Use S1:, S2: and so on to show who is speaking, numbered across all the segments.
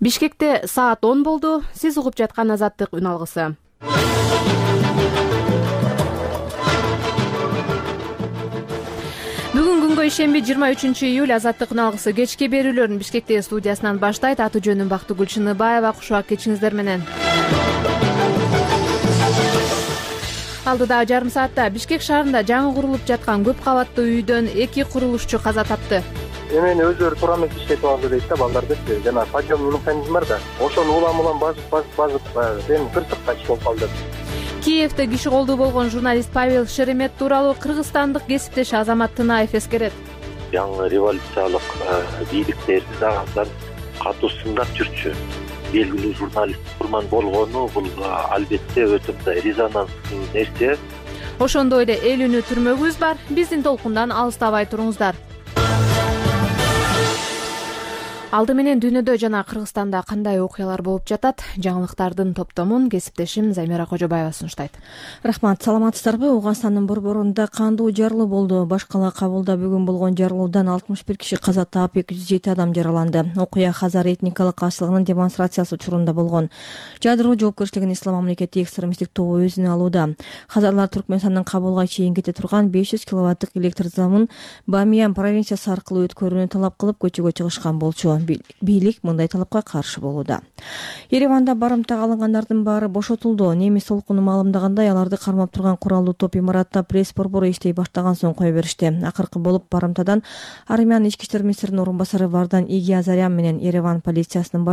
S1: Бишкекте саат 10 болду. Сиз угуп жаткан Азаттык үн алгысы. Бүгүн күнгө ишемби 23-июль Азаттык үн алгысы кечки берүүлөрүн Бишкектеги студиясынан баштайт. Аты жөнүм Бактыгүл Чыныбаева. Кушубак кечиңиздер менен. Алдыдагы жарым саатта Бишкек шаарында жаңы курулуп жаткан көп кабаттуу үйдөн 2 курулушчу каза тапты.
S2: Эмени өзүлөрү туура эмес иштетип алды дейт да балдардычы. Жана подъемный механизм бар да. Ошону улам базып эми кырсыкка иш болуп калды.
S1: Киевде киши колдуу болгон журналист Павел Шеремет тууралуу кыргызстандык кесиптеши Азамат Тынаев эскерет.
S3: Жаңы революциялык бийликтерди дагы катуу сындап жүрчү. Белгилүү журналист курман болгону бул албетте өтө мындай резонанстуу нерсе.
S1: Ошондой эле эл үнү түрмөгүбүз бар. Биздин толкундан алыстабай туруңуздар. Алды менен дүйнөдө жана Кыргызстанда кандай окуялар болуп жатат? Жаңылыктардын топтомун кесиптешим Замира Кожобаева сунуштайт.
S4: Рахмат, саламатсыздарбы? Ауганстандын борборунда кандуу жарылуу болду. Баш кала Кабулда бүгүн болгон жарылуудан 61 киши каза таап, 207 адам жараланды. Окуя Хазар этникалык каршылыгынын демонстрациясы учурунда болгон. Жадыруу жоопкерчилигин Ислам мамлекети экстремисттик тобу өзүнө алууда. Хазарлар Түркмөнстандын Кабулга чейин кете турган 500 киловаттык электр замын Бамиян провинциясы аркылуу өткөрүүнү талап кылып көчөгө чыгышкан болчу. Бийлик мындай талапка каршы болууда. Ереванда барымтага алынгандардын баары бошотулду. Немис толкуну маалымдагандай, аларды кармап турган куралдуу топ имаратта пресс борбору иштей баштаган соң кое беришти. Акыркы болуп барымтадан Армян ички иштер министринин орун басары Вардан Игиазарян менен Ереван полициясынын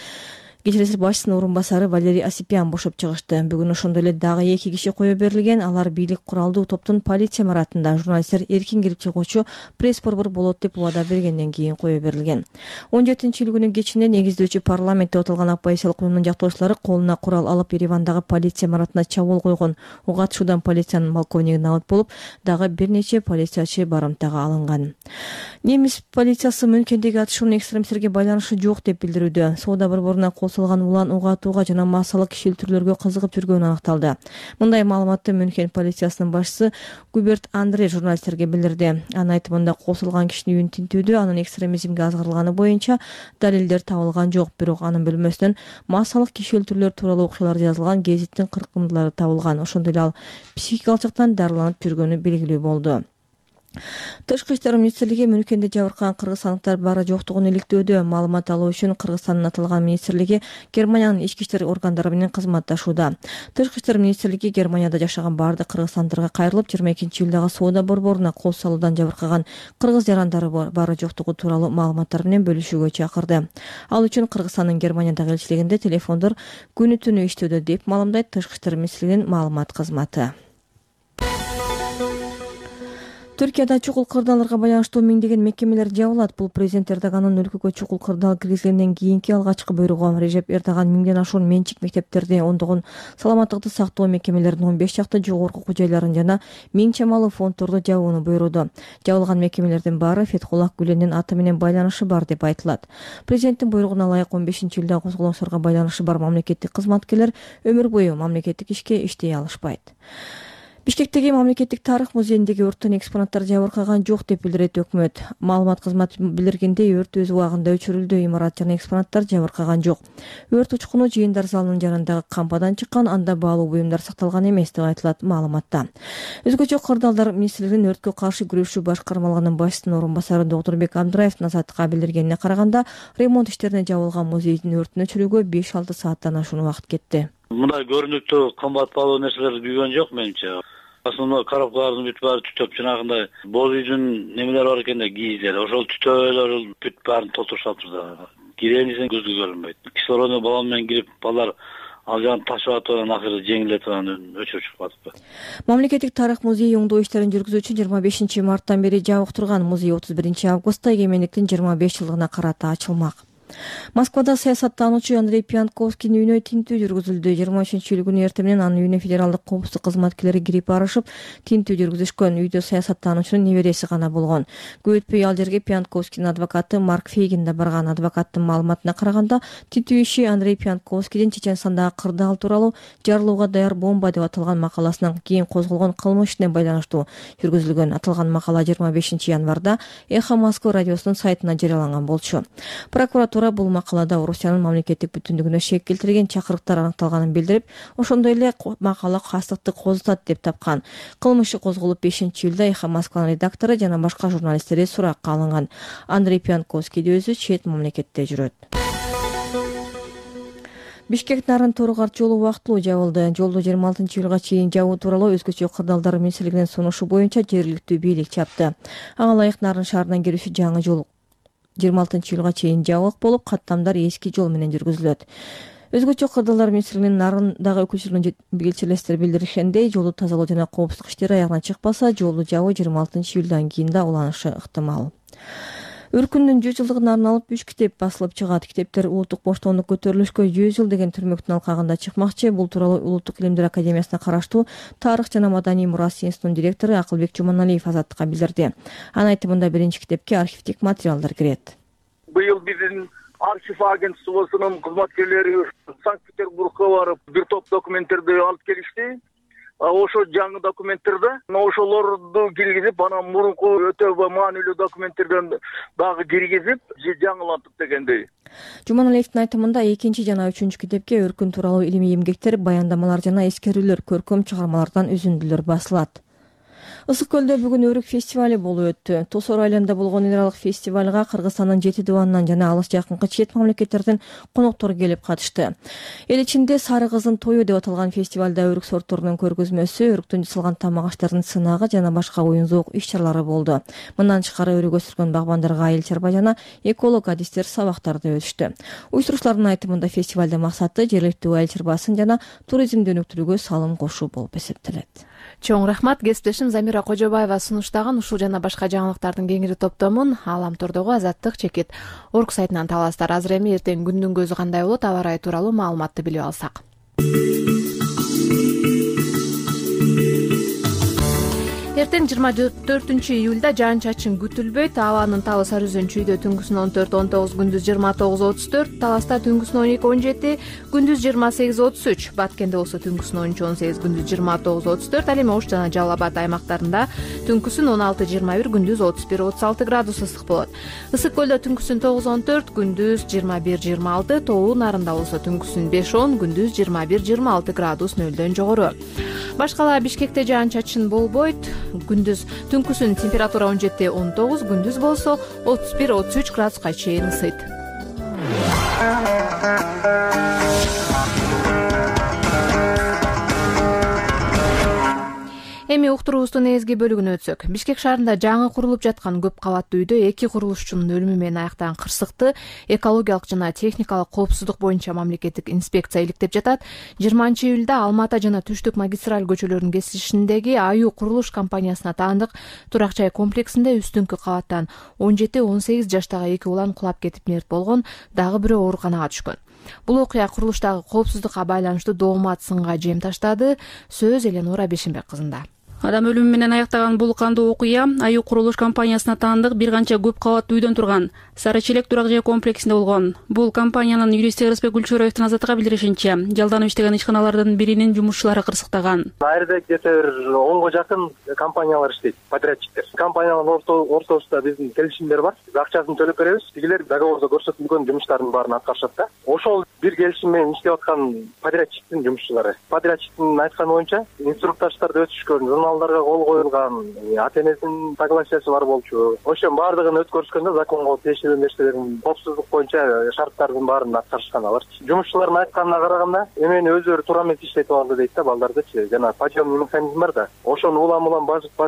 S4: башчысынын орун басары Валерий Осипян бошоп чыгышты. Бүгүн ошондой эле дагы 2 киши кое берилген. Алар бийлик куралдуу топтун полиция имаратында журналисттер эркин кирип чыгуучу пресс борбор болот деп убада бергенден кийин кое берилген. 17-июль күнү кечинде негиздөөчү парламентте отурган оппозициялык уюмдун жактоочулары колуна курал алып Еревандагы полиция имаратына чабуул койгон. Ого атышуудан полициянын полковниги набыт болуп, дагы бир нече полициячы барымтага алынган. Немис полициясы Мюнхендеги атышуунун экстремисттерге байланышы жок деп билдирүүдө. Соода борборуна салган улан уга атууга жана массалык киши өлтүрүүлөргө кызыгып жүргөнү аныкталды. Мындай маалыматты Мюнхен полициясынын башчысы Губерт Андре журналисттерге билдирди. Анын айтымында салган кишинин үйүн тинтүүдө анын экстремизмге азгырылганы боюнча далилдер табылган жок, бирок анын бөлмөсүнөн массалык киши өлтүрүүлөр тууралуу окуялар жазылган гезиттин кыркындылары табылган. Ошондой эле ал психикалык жактан дарыланып жүргөнү белгилүү болду. Тышкы иштер министрлиги Мюнхенде жабыркаган кыргызстандыктар баары жоктугун иликтөөдө. Маалымат алуу үчүн Кыргызстандын аталган министрлиги Германиянын ички иштер органдары менен кызматташууда. Тышкы иштер министрлиги Германияда жашаган баардык кыргызстандыктарга кайрылып, 22-июлдагы соода борборуна кол салуудан жабыркаган кыргыз жарандары баары жоктугу тууралуу маалыматтар менен бөлүшүүгө чакырды. Ал үчүн Кыргызстандын Германиядагы элчилигинде телефондор күнү түнү иштөөдө деп маалымдайт Тышкы иштер министрлигинин маалымат кызматы. Түркияда чукул кырдаалдарга байланыштуу миңдеген мекемелер жабылат. Бул президент Эрдоганын өлкөгө чукул кырдаал киргизгенден кийинки алгачкы буйругу. Режеп Эрдоган миңден ашуун менчик мектептерди, ондогон саламаттыкты сактоо мекемелеринин 15 чакты жогорку окуу жайларын жана 1000 чамалуу фонддорду жабууну буйруду. Жабылган мекемелердин баары Фетхуллах Гүленин аты менен байланышы бар деп айтылат. Президенттин буйругуна ылайык 15-июлда козголоңсорго байланышы бар мамлекеттик кызматкерлер өмүр бою мамлекеттик ишке иштей алышпайт. Бишкектеги мамлекеттик тарых музейиндеги өрттөн экспонаттар жабыркаган жок деп билдирет өкмөт. Маалымат кызматы билдиргендей, өрт өз убагында өчүрүлдү, имарат жана экспонаттар жабыркаган жок. Өрт учкуну жыйындар залынын жанындагы кампадан чыккан, анда баалуу буюмдар сакталган эмес деп айтылат маалыматта. Өзгөчө кырдаалдар министрлигинин өрткө каршы күрөшүү башкармалыгынын башчысынын орун басары Доктурбек Абдраевдин Азаттыкка билдиргенине караганда, ремонт иштерине жабылган музейдин өртүн өчүрүүгө 5-6 сааттан ашуун убакыт кетти.
S5: Мындай көрүнүктүү кымбат баалуу нерселер күйгөн жок менимче. Основной коробкалардын бүт баары түтөп, жанагындай боз үйдүн немелери бар экен да, кийиздер. Ошол түтөөлөр бүт баарын толтурушат турду. Киренисин көзгө көрүнбөйт. Кислородный баллон менен кирип, балдар ал жагын ташып атып, акыры жеңилетип өчүрүп чыгып атыпты.
S4: Мамлекеттик тарых музейи оңдоо иштерин жүргүзүүчү 25 марттан бери жабык турган музей 31 августта эгемендиктин 25 жылдыгына карата ачылмак. Москвада саясаттануучу Андрей Пьянковскийдин үйүнө тинтүү жүргүзүлдү. 23-июль күнү эртең менен анын үйүнө федералдык коопсуздук кызматкерлери кирип барышып, тинтүү жүргүзүшкөн. Үйдө саясаттануучунун небереси гана болгон. Көп өтпөй ал жерге Пьянковскийдин адвокаты Марк Фейгин да барган. Адвокаттын маалыматына караганда, тинтүү иши Андрей Пьянковскийдин Чеченстандагы кырдаал тууралуу жарылууга даяр бомба деп аталган макаласынан кийин козголгон кылмыш ишине байланыштуу жүргүзүлгөн. Аталган макала 25 январда Эхо Москвы радиосунун сайтына жарыяланган болчу. Прокуратура Прокуратура бул макалада Орусиянын мамлекеттик бүтүндүгүнө шек келтирген чакырыктар аныкталганын билдирип, ошондой эле макала кастыкты козутат деп тапкан. Кылмыш иши козголуп 5-июлда Эхо Москванын редактору жана башка журналисттери суракка алынган. Андрей Пьянковский өзү чет мамлекетте жүрөт. Бишкек-Нарын-Торугарт жолу убактылуу жабылды. Жолду 26-июлга чейин жабуу тууралуу өзгөчө кырдаалдар министрлигинин сунушу боюнча жергиликтүү бийлик чапты. Ага ылайык Нарын шаарынан кирүүчү жаңы жол 26-июлга чейин жабык болуп, каттамдар эски жол менен жүргүзүлөт. Өзгөчө кырдаалдар министрлигинин Нарындагы өкүлчүлүгүнүн билгичилестери билдиришендей, жолду тазалоо жана коопсуздук иштери аягына чыкпаса, жолду жабуу 26-июлдан кийин да уланышы ыктымал. Өркүндүн 100 жылдыгына арналып 3 китеп басылып чыгат. Китептер улуттук боштондук көтөрүлүшкө 100 жыл деген түрмөктүн алкагында чыкмакчы. Бул тууралуу Улуттук илимдер академиясына караштуу Тарых жана маданий мурас институтунун директору Акылбек Жуманалиев Азаттыкка билдирди. Анын айтымында биринчи китепке архивдик материалдар кирет.
S6: Быйыл биздин архив агентствосунун кызматкерлери Санкт-Петербургка барып, бир топ документтерди алып келишти. Ошо жаңы документтерде ошолорду киргизип, анан мурунку өтө маанилүү документтерден дагы киргизип, жаңылантып дегендей.
S4: Жуманалиевдин айтымында экинчи жана үчүнчү китепке өркүн тууралуу илимий эмгектер, баяндамалар жана эскерүүлөр, көркөм чыгармалардан үзүндүлөр басылат. Ысык көлдө бүгүн өрүк фестивали болуп өттү. Тосор айланында болгон эл аралык фестивалга Кыргызстандын 7 дубанынан жана алыс жакынкы чет мамлекеттерден коноктор келип катышты. Эл ичинде Сары кыздын тою деп аталган фестивалда өрүк сортторунун көргөзмөсү, өрүктөн жасалган тамак аштардын сынагы жана башка оюн-зоок иш-чаралары болду. Мындан тышкары өрүк өстүргөн багбандарга айыл чарба жана эколог адистер сабактарды өтүштү. Уюштуруучулардын айтымында фестивалдын максаты жергиликтүү айыл чарбасын жана туризмди өнүктүрүүгө салым кошуу болуп эсептелет.
S1: Чоң рахмат. Кесиптешим Замира Кожобаева сунуштаган ушул жана башка жаңылыктардын кеңири топтомун Аламтордогу Азаттык чекит орг сайтынан таластар. Азыр эми эртең күндүн көзү кандай болот, аба ырайы тууралуу маалыматты билип алсак. Эртең 24-июлда жаан-чачын күтүлбөйт. Абанын табы сары үзөнчүйдө түнкүсүн 14-19, күндүз 29-34, таласта түнкүсүн 12-17, күндүз 28-33, Баткенде болсо түнкүсүн 13-18, күндүз 29-34, ал эми Ош жана Жалал Абад аймактарында түнкүсүн 16-21, күндүз 31-36 градус ысык болот. Ысык көлдө түнкүсүн 9-14, күндүз 21-26, Тоо Нарында болсо түнкүсүн 5-10, күндүз 21-26 градус нөлдөн жогору. Башкала Бишкекте жаан-чачын болбойт. Күндүз түнкүсүн температура 17-19, күндүз болсо 31-33 градуска чейин ысыйт. Эми уктуруубуздун негизги бөлүгүнө өтсөк. Бишкек шаарында жаңы курулуп жаткан көп кабаттуу үйдө 2 курулушчунун өлүмү менен аяктаган кырсыкты экологиялык жана техникалык коопсуздук боюнча мамлекеттик инспекция иликтеп жатат. 20-июлда Алма ата жана Түштүк магистраль көчөлөрүнүн кесишиндеги Аю курулуш компаниясына таандык турак жай комплексинде үстүңкү кабаттан 17-18 жаштагы 2 улан кулап кетип мерт болгон, дагы бирөө ооруканага түшкөн. Бул окуя курулуштагы коопсуздукка байланыштуу доомат сынга жем таштады. Сөз Эленора Бешимбек кызында.
S7: Адам өлүмү менен аяктаган бул кандуу окуя Аю курулуш компаниясына таандык бир канча көп кабаттуу үйдөн турган Сары Челек турак жай комплексинде болгон. Бул компаниянын юристи Ырысбек Гүлчөроевдин Азаттыкка билдиришинче, жалданып иштеген ишканалардын биринин жумушчулары кырсыктаган.
S2: Айрда где-то 10го жакын компаниялар иштейт, подрядчиктер. Компаниянын ортосунда биздин келишимдер бар. Акчасын төлөп беребиз. Тигилер договордо көрсөтүлгөн жумуштардын баарын аткарышат да. Ошол бир келишим менен иштеп аткан подрядчиктин жумушчулары. Подрядчиктин айтканы боюнча инструктаждарды өтүшкөн, журналдарга кол коюлган, ата-энесинин согласиясы бар болчу. Ошонун баардыгын өткөрүшкөндө законго тиешелүү нерселердин коопсуздук боюнча шарттардын баарын аткарышкан алар. Жумушчулардын айтканына караганда, эмени өзүлөрү туура эмес иштетип алды дейт да балдардычы. Жана подъемный механизм бар да. Ошону улам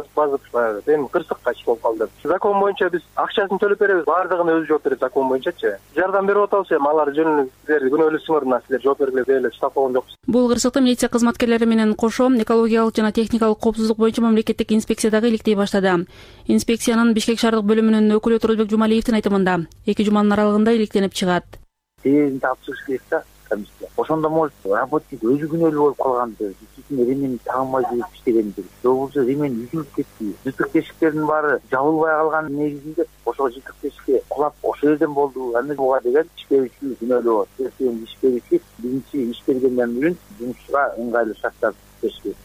S2: базып, эми кырсыкка иш болуп калды. Закон боюнча биз акчасын төлөп беребиз, баардыгын өзү жооп берет закон боюнчачы. Жардам берип атабыз, эми алар жөнүндө силер күнөөлүүсүңөр мына силер жооп бергиле деп эле штаб болгон жокпуз.
S7: Бул кырсыкты милиция кызматкерлери менен кошо экологиялык жана техникалык коопсуздук боюнча мамлекеттик инспекция дагы иликтей баштады. Инспекциянын Бишкек шаардык бөлүмүнүн өкүлү Турузбек Жумалиевдин айтымында 2 жуманын аралыгында иликтенип чыгат.
S8: Себебин тапшырыш керек да комиссия. Ошондо может работник өзү күнөөлүү болуп калганды, действительно ремень тагынбай жүрүп иштегенди. Болбосо ремень үзүлүп кетти. Жыртык тешиктердин баары жабылбай калган негизинде ошол жыртык тешикке кулап ошол жерден болду. Аны буга деген иш берүүчү күнөөлүү болот. Иш берүүчү биринчи иш бергенден кийин жумушчуга ыңгайлуу шарттар бериш керек да.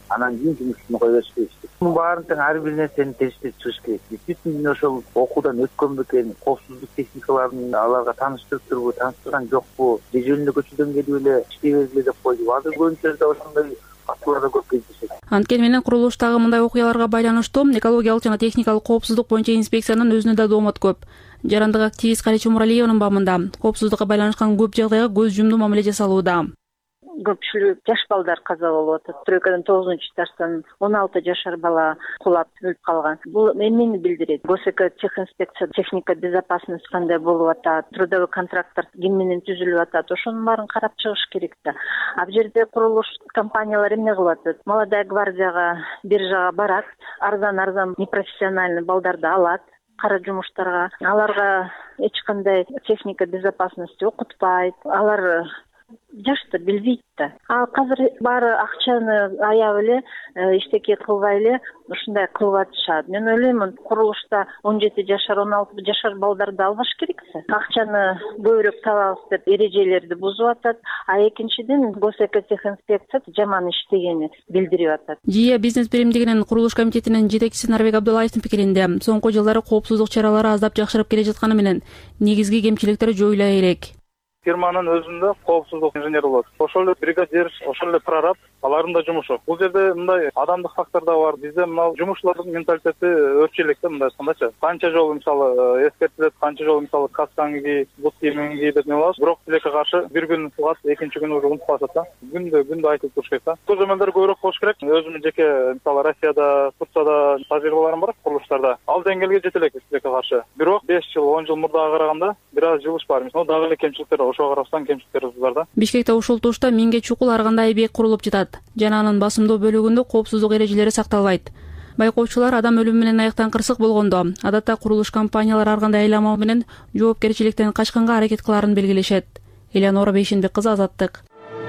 S8: анан кийин жумушун кое бериш керекти. Мунун баарын тең ар бир нерсени териштирип чыгыш керек. Действительно ошол окуудан өткөн бекен, коопсуздук техникаларын аларга тааныштырып турбу, тааныштырган жокпу, же жөнүндө көчөдөн келип эле иштей бергиле деп койду. Азыр көбүнчө жерде ошондой фактылар көп кездешет.
S7: Анткени менен курулуштагы мындай окуяларга байланыштуу экологиялык жана техникалык коопсуздук боюнча инспекциянын өзүнө да доомот көп. Жарандык активист Карича Муралиеванын баамында коопсуздукка байланышкан көп жагдайга көз жумду мамиле жасалууда.
S9: Көпчүлүк жаш балдар каза болуп атат. Түрөкөдөн 9-этаждан 16 жашар бала кулап өлүп калган. Бул эмнени билдирет? Госэко техинспекция, техника безопасность кандай болуп атат, трудовой контракттар ким менен түзүлүп атат, ошонун баарын карап чыгыш керек да. А бул жерде курулуш компаниялар эмне кылып атат? Молодая гвардияга, биржага барат, арзан непрофессиональный балдарды алат кара жумуштарга. Аларга эч кандай техника безопасности окутпайт. Алар жашты билбейт да. А азыр баары акчаны аяп эле иштеке кылбай эле ушундай кылып атышат. Мен ойлоймун, курулушта 17 жашар, 16 жашар балдарды албаш керексе, акчаны көбүрөөк табабыз деп эрежелерди бузуп атат. А экинчиден Госэко техинспекция жаман иштегени билдирип атат.
S7: ЖИА бизнес биримдигинин курулуш комитетинин жетекчиси Нарбек Абдуллаевдин пикиринде, соңку жылдары коопсуздук чаралары аздап жакшырып келе жатканы менен негизги кемчиликтер жоюла элек.
S2: Фирманын өзүндө коопсуздук инженери болот. Ошол эле бригадир, ошол эле прораб, алардын да жумушу. Бул жерде мындай адамдык фактор да бар. Бизде мына жумушчулардын менталитети өрчү элек да, мындай айткандачы. Канча жолу мисалы эскертилет, канча жолу мисалы касканы ки, бут кийимин ки деп небалабыз. Бирок тилекке каршы бир күн кылат, экинчи күнү уже унутуп калышат да. Күндө айтып туруш керек да. Көзөмөлдөр көбүрөөк болуш керек. Өзүмдүн жеке мисалы Россияда, Турцияда тажрыйбаларым бар курулуштарда. Ал деңгээлге жете элек тилекке каршы. Бирок 5 жыл, 10 жыл мурдага караганда бир аз жылыш бар. Мисалы дагы эле кемчиликтер ошого карабастан кемчиликтер бар да.
S7: Бишкекте ушул тушта 1000 ге чукул ар кандай объект курулуп жатат жана анын басымдуу бөлүгүндө коопсуздук эрежелери сакталбайт. Байкоочулар адам өлүмү менен аяктан кырсык болгондо адатта курулуш компаниялары ар кандай айламал менен жоопкерчиликтен качканга аракет кылаарын белгилешет. Элеонора Бейшенбек кызы, Азаттык.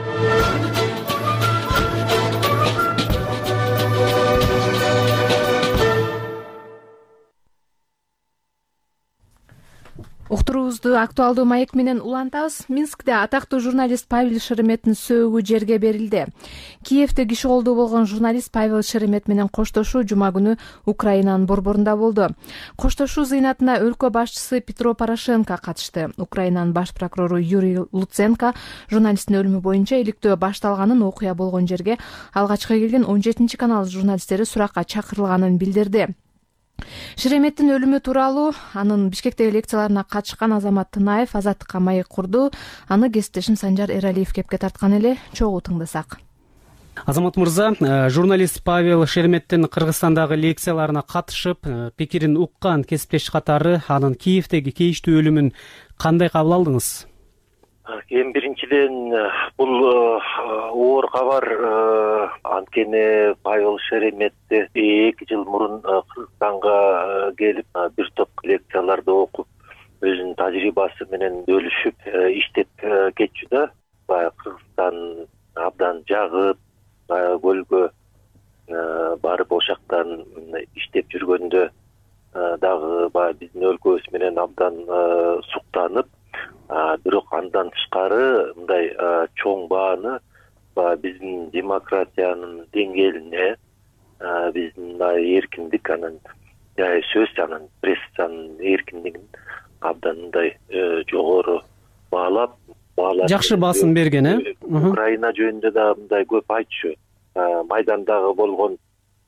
S1: Уктуруубузду актуалдуу маек менен улантабыз. Минскте атактуу журналист Павел Шереметтин сөөгү жерге берилди. Киевде киши колдуу болгон журналист Павел Шеремет менен коштошуу жума күнү Украинанын борборунда болду. Коштошуу зыйнатына өлкө башчысы Петро Порошенко катышты. Украинанын баш прокурору Юрий Луценко журналисттин өлүмү боюнча иликтөө башталганын, окуя болгон жерге алгачкы келген 17-канал журналисттери суракка чакырылганын билдирди. Шереметтин өлүмү тууралуу анын Бишкектеги лекцияларына катышкан Азамат Тынаев Азаттыкка маек курду. Аны кесиптешим Санжар Эралиев кепке тарткан эле. Чогуу тыңдасак.
S10: Азамат мырза, журналист Павел Шереметтин Кыргызстандагы лекцияларына катышып, пикирин уккан кесиптеш катары анын Киевдеги кейиштүү өлүмүн кандай кабыл алдыңыз?
S3: Эң биринчиден бул оор кабар. Анткени Павел Шереметти 2 жыл мурун Кыргызстанга келип бир топ лекцияларды окуп, өзүнүн тажрыйбасы менен бөлүшүп иштеп кетчү да. Кыргызстан абдан жагып, көлгө барып ошактан иштеп жүргөндө дагы биздин өлкөбүз менен абдан суктанып, бирок андан тышкары мындай чоң бааны биздин демократиянын деңгээлине, биздин эркиндик, анан сөз, анан прессанын эркиндигин абдан мындай жогору баалап
S10: жакшы басын берген,
S3: Украина жөнүндө да мындай көп айтчу. Майдандагы болгон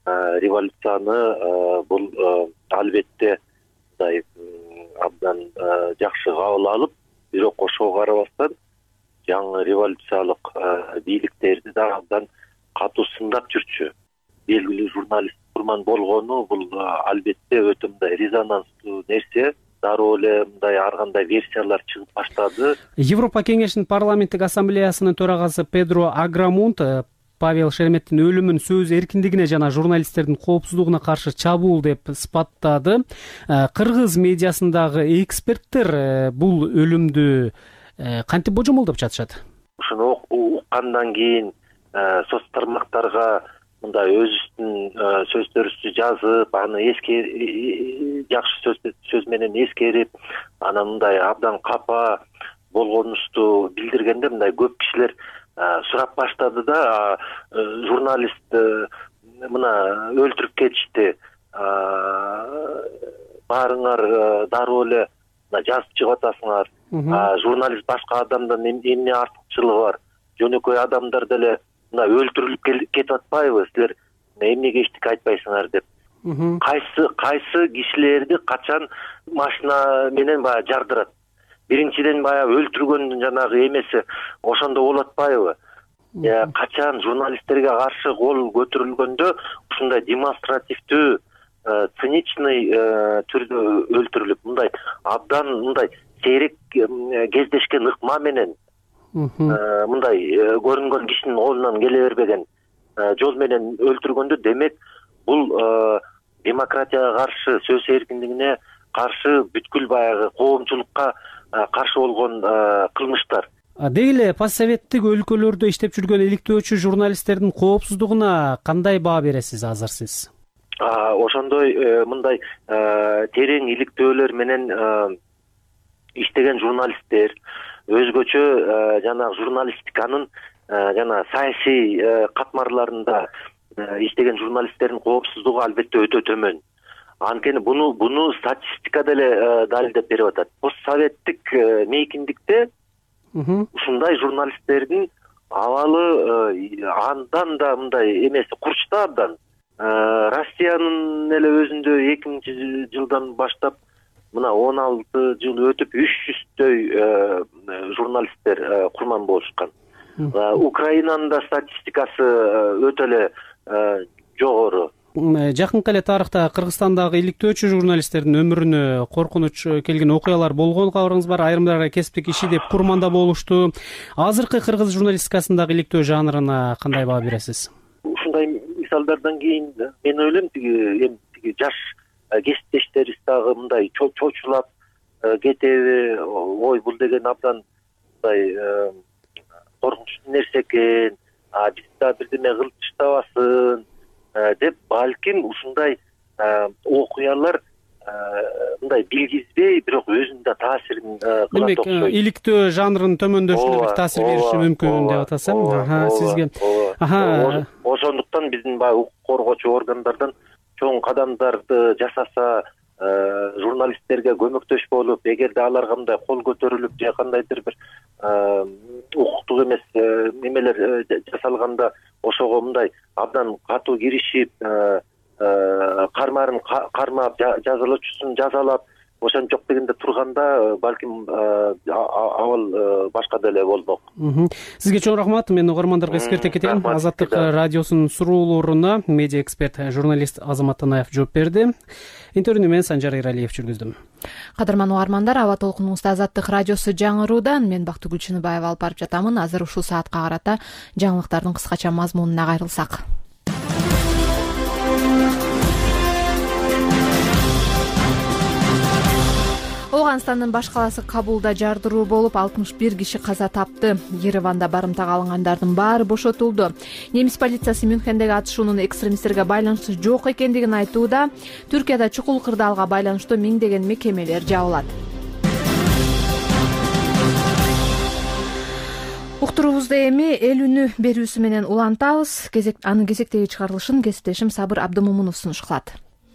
S3: революцияны бул албетте мындай абдан жакшы кабыл алып, бирок ошого карабастан жаңы революциялык бийликтерди да абдан катуу сындап жүрчү. Белгилүү журналист курман болгону бул албетте өтө мындай резонанстуу нерсе. Дароо эле мындай ар кандай версиялар чыгып баштады.
S10: Европа кеңешинин парламенттик ассамблеясынын төрагасы Педро Аграмунт Павел Шереметтин өлүмүн сөз эркиндигине жана журналисттердин коопсуздугуна каршы чабуул деп сыпаттады. Кыргыз медиасындагы эксперттер бул өлүмдү кантип божомолдоп жатышат?
S3: Ушуну уккандан кийин соц тармактарга мындай өзүбүздүн сөздөрүбүздү жазып, аны жакшы сөз менен эскерип, анан мындай абдан капа болгонубузду билдиргенде мындай көп кишилер сурап баштады да, журналист мына өлтүрүп кетишти, баарыңар дароо эле жазып чыгып атасыңар, журналист башка адамдан эмне артыкчылыгы бар, жөнөкөй адамдар деле мына өлтүрүлүп кетип атпайбы, силер эмнеге эчтеке айтпайсыңар деп. Кайсы кишилерди качан машина менен баягы жардырат. Биринчиден баягы өлтүргөндүн жанагы эмеси ошондо болуп атпайбы? Качан журналисттерге каршы кол көтөрүлгөндө ушундай демонстративдүү, циничный түрдө өлтүрүлүп, мындай абдан мындай сейрек кездешкен ыкма менен мындай көрүнгөн кишинин колунан келе бербеген жол менен өлтүргөндө, демек бул демократияга каршы, сөз эркиндигине каршы, бүткүл баягы коомчулукка каршы болгон кылмыштар.
S10: Деги эле постсоветтик өлкөлөрдө иштеп жүргөн иликтөөчү журналисттердин коопсуздугуна кандай баа бересиз азыр сиз?
S3: Ошондой мындай терең иликтөөлөр менен иштеген журналисттер, өзгөчө жанагы журналистиканын жана саясий катмарларында иштеген журналисттердин коопсуздугу албетте өтө төмөн. Анткени буну статистика деле далилдеп берип атат. Постсоветтик мейкиндикте ушундай журналисттердин абалы андан да мындай эмеси курчта абдан. Россиянын эле өзүндө 2000 жылдан баштап мына 16 жыл өтүп 300дөй журналисттер курман болушкан. Украинанын да статистикасы өтө эле жогору.
S10: Жакынкы эле тарыхта Кыргызстандагы иликтөөчү журналисттердин өмүрүнө коркунуч келген окуялар болгон кабарыңыз бар. Айрымдары кесиптик иши деп курманда болушту. Азыркы кыргыз журналистикасындагы иликтөө жанрына кандай баа бересиз?
S3: Ушундай мисалдардан кийин мен ойлойм, тиги жаш кесиптештерибиз дагы мындай чочулап кетеби, ой бул деген абдан мындай коркунучтуу нерсе экен, биз да бирдеме кылып таштабасын деп, балким ушундай окуялар мындай билгизбей, бирок өзүнүн да таасирин кылат окшойт.
S10: Демек, иликтөө жанрынын төмөндөшүнө бир таасир бериши мүмкүн деп атасың. Сизге
S3: ошондуктан биздин баягы укук коргоочу органдардан чоң кадамдарды жасаса, журналисттерге көмөктөш болуп, эгерде аларга мындай кол көтөрүлүп же кандайдыр бир укуктук эмес немелер жасалганда, ошого мындай абдан катуу киришип, кармарын кармап, жазалоочусун жазалап, ошентип дегенде турганда, балким абал башка деле болмок.
S10: Сизге чоң рахмат. Мен угармандарга эскерте кетейин. Азаттык радиосунун суроолоруна медиа эксперт, журналист Азамат Танаев жооп берди. Интервьюну мен Санжар Иралиев жүргүздүм.
S1: Кадырман угармандар, аба толкунуңузда Азаттык радиосу жаңыруудан мен Бактыгүл Чыныбаева алып барып жатамын. Азыр ушул саатка карата жаңылыктардын кыскача мазмунуна кайрылсак. Афганистандын баш калаасы Кабулда жардыруу болуп, 61 киши каза тапты. Ереванда барымтага алынгандардын баары бошотулду. Немис полициясы Мюнхендеги атышуунун экстремисттерге байланышы жок экендигин айтууда. Түркияда чукул кырдаалга байланыштуу миңдеген мекемелер жабылат. Уктуруубузду эми эл үнү берүүсү менен улантабыз. Анын кезектеги чыгарылышын кесиптешим Сабыр Абдымомунов сунуш кылат.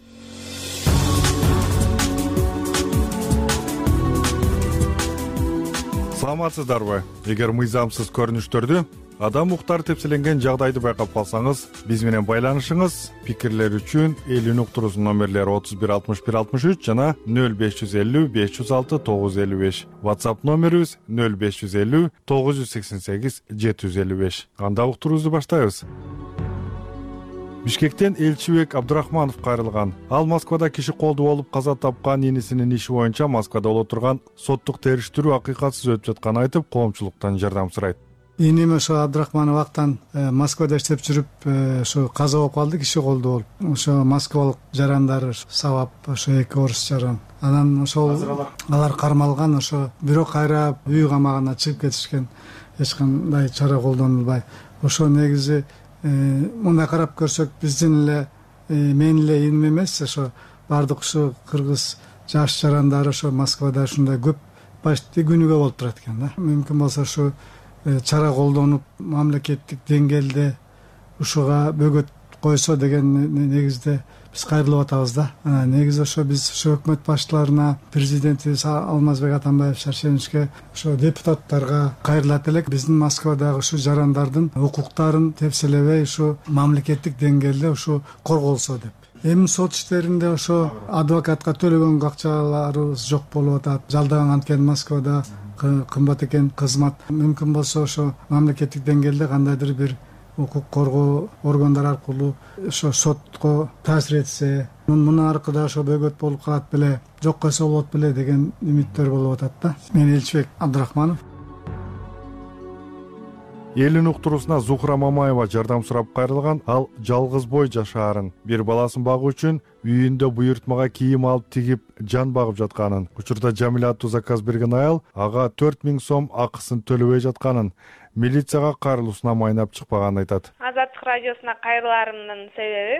S11: Саламатсыздарбы? Эгер мыйзамсыз көрүнүштөрдү, адам укуктары тепселенген жагдайды байкап калсаңыз, биз менен байланышыңыз. Пикирлер үчүн эл үнү уктуруусунун номерлери 316163 жана 0550 506 955. WhatsApp номерибиз 0550 988 755. Анда уктуруубузду баштайбыз. Бишкектен Элчибек Абдырахманов кайрылган. Ал Москвада киши колду болуп каза тапкан инисинин иши боюнча Москвада боло турган соттук териштирүү акыйкатсыз өтүп жатканын айтып, коомчулуктан жардам сурайт.
S12: Иним ошо Абдырахманов актан Москвада иштеп жүрүп, ошо каза болуп калды, киши колду болуп. Ошо москвалык жарандары сабап, ошо 2 орус жаран. Анан ошол алар кармалган, ошо бирок кайра үй камагына чыгып кетишкен. Эч кандай чара колдонулбай. Ошо негизи мындай карап көрсөк, биздин эле мен эле иним эмес, ошо бардык ушу кыргыз жаш жарандары ошо Москвада ушундай көп почти күнүгө болуп турат экен да. Мүмкүн болсо ушу чара колдонуп мамлекеттик деңгээлде ушуга бөгөт койсо деген негизде биз кайрылып атабыз да. Негизи ошо биз ошо өкмөт башчыларына, президентибиз Алмазбек Атамбаев Шаршеновичке, ошо депутаттарга кайрылат элек. Биздин Москвадагы ушу жарандардын укуктарын тепселебей ушу мамлекеттик деңгээлде ушу корголсо деп. Эми сот иштеринде ошо адвокатка төлөгөн акчаларыбыз жок болуп атат. Жалдаган анткени Москвада кымбат экен кызмат. Мүмкүн болсо ошо мамлекеттик деңгээлде кандайдыр бир укук коргоо органдар аркылуу ошо сотко таасир этсе, муну аркылуу ошо бөгөт болуп калат беле, жок койсо болот беле деген үмүттөр болуп атат да. Мен Элчибек Абдрахманов.
S11: Элин уктуруусуна Зухра Мамаева жардам сурап кайрылган. Ал жалгыз бой жашаарын, бир баласын багуу үчүн үйүндө буйртмага кийим алып тигип жан багып жатканын, учурда Жамиля аттуу заказ берген аял ага 4000 сом акысын төлөбөй жатканын, милицияга кайрылуусуна майнап чыкпаганын айтат.
S13: Азаттык радиосуна кайрыларымдын себеби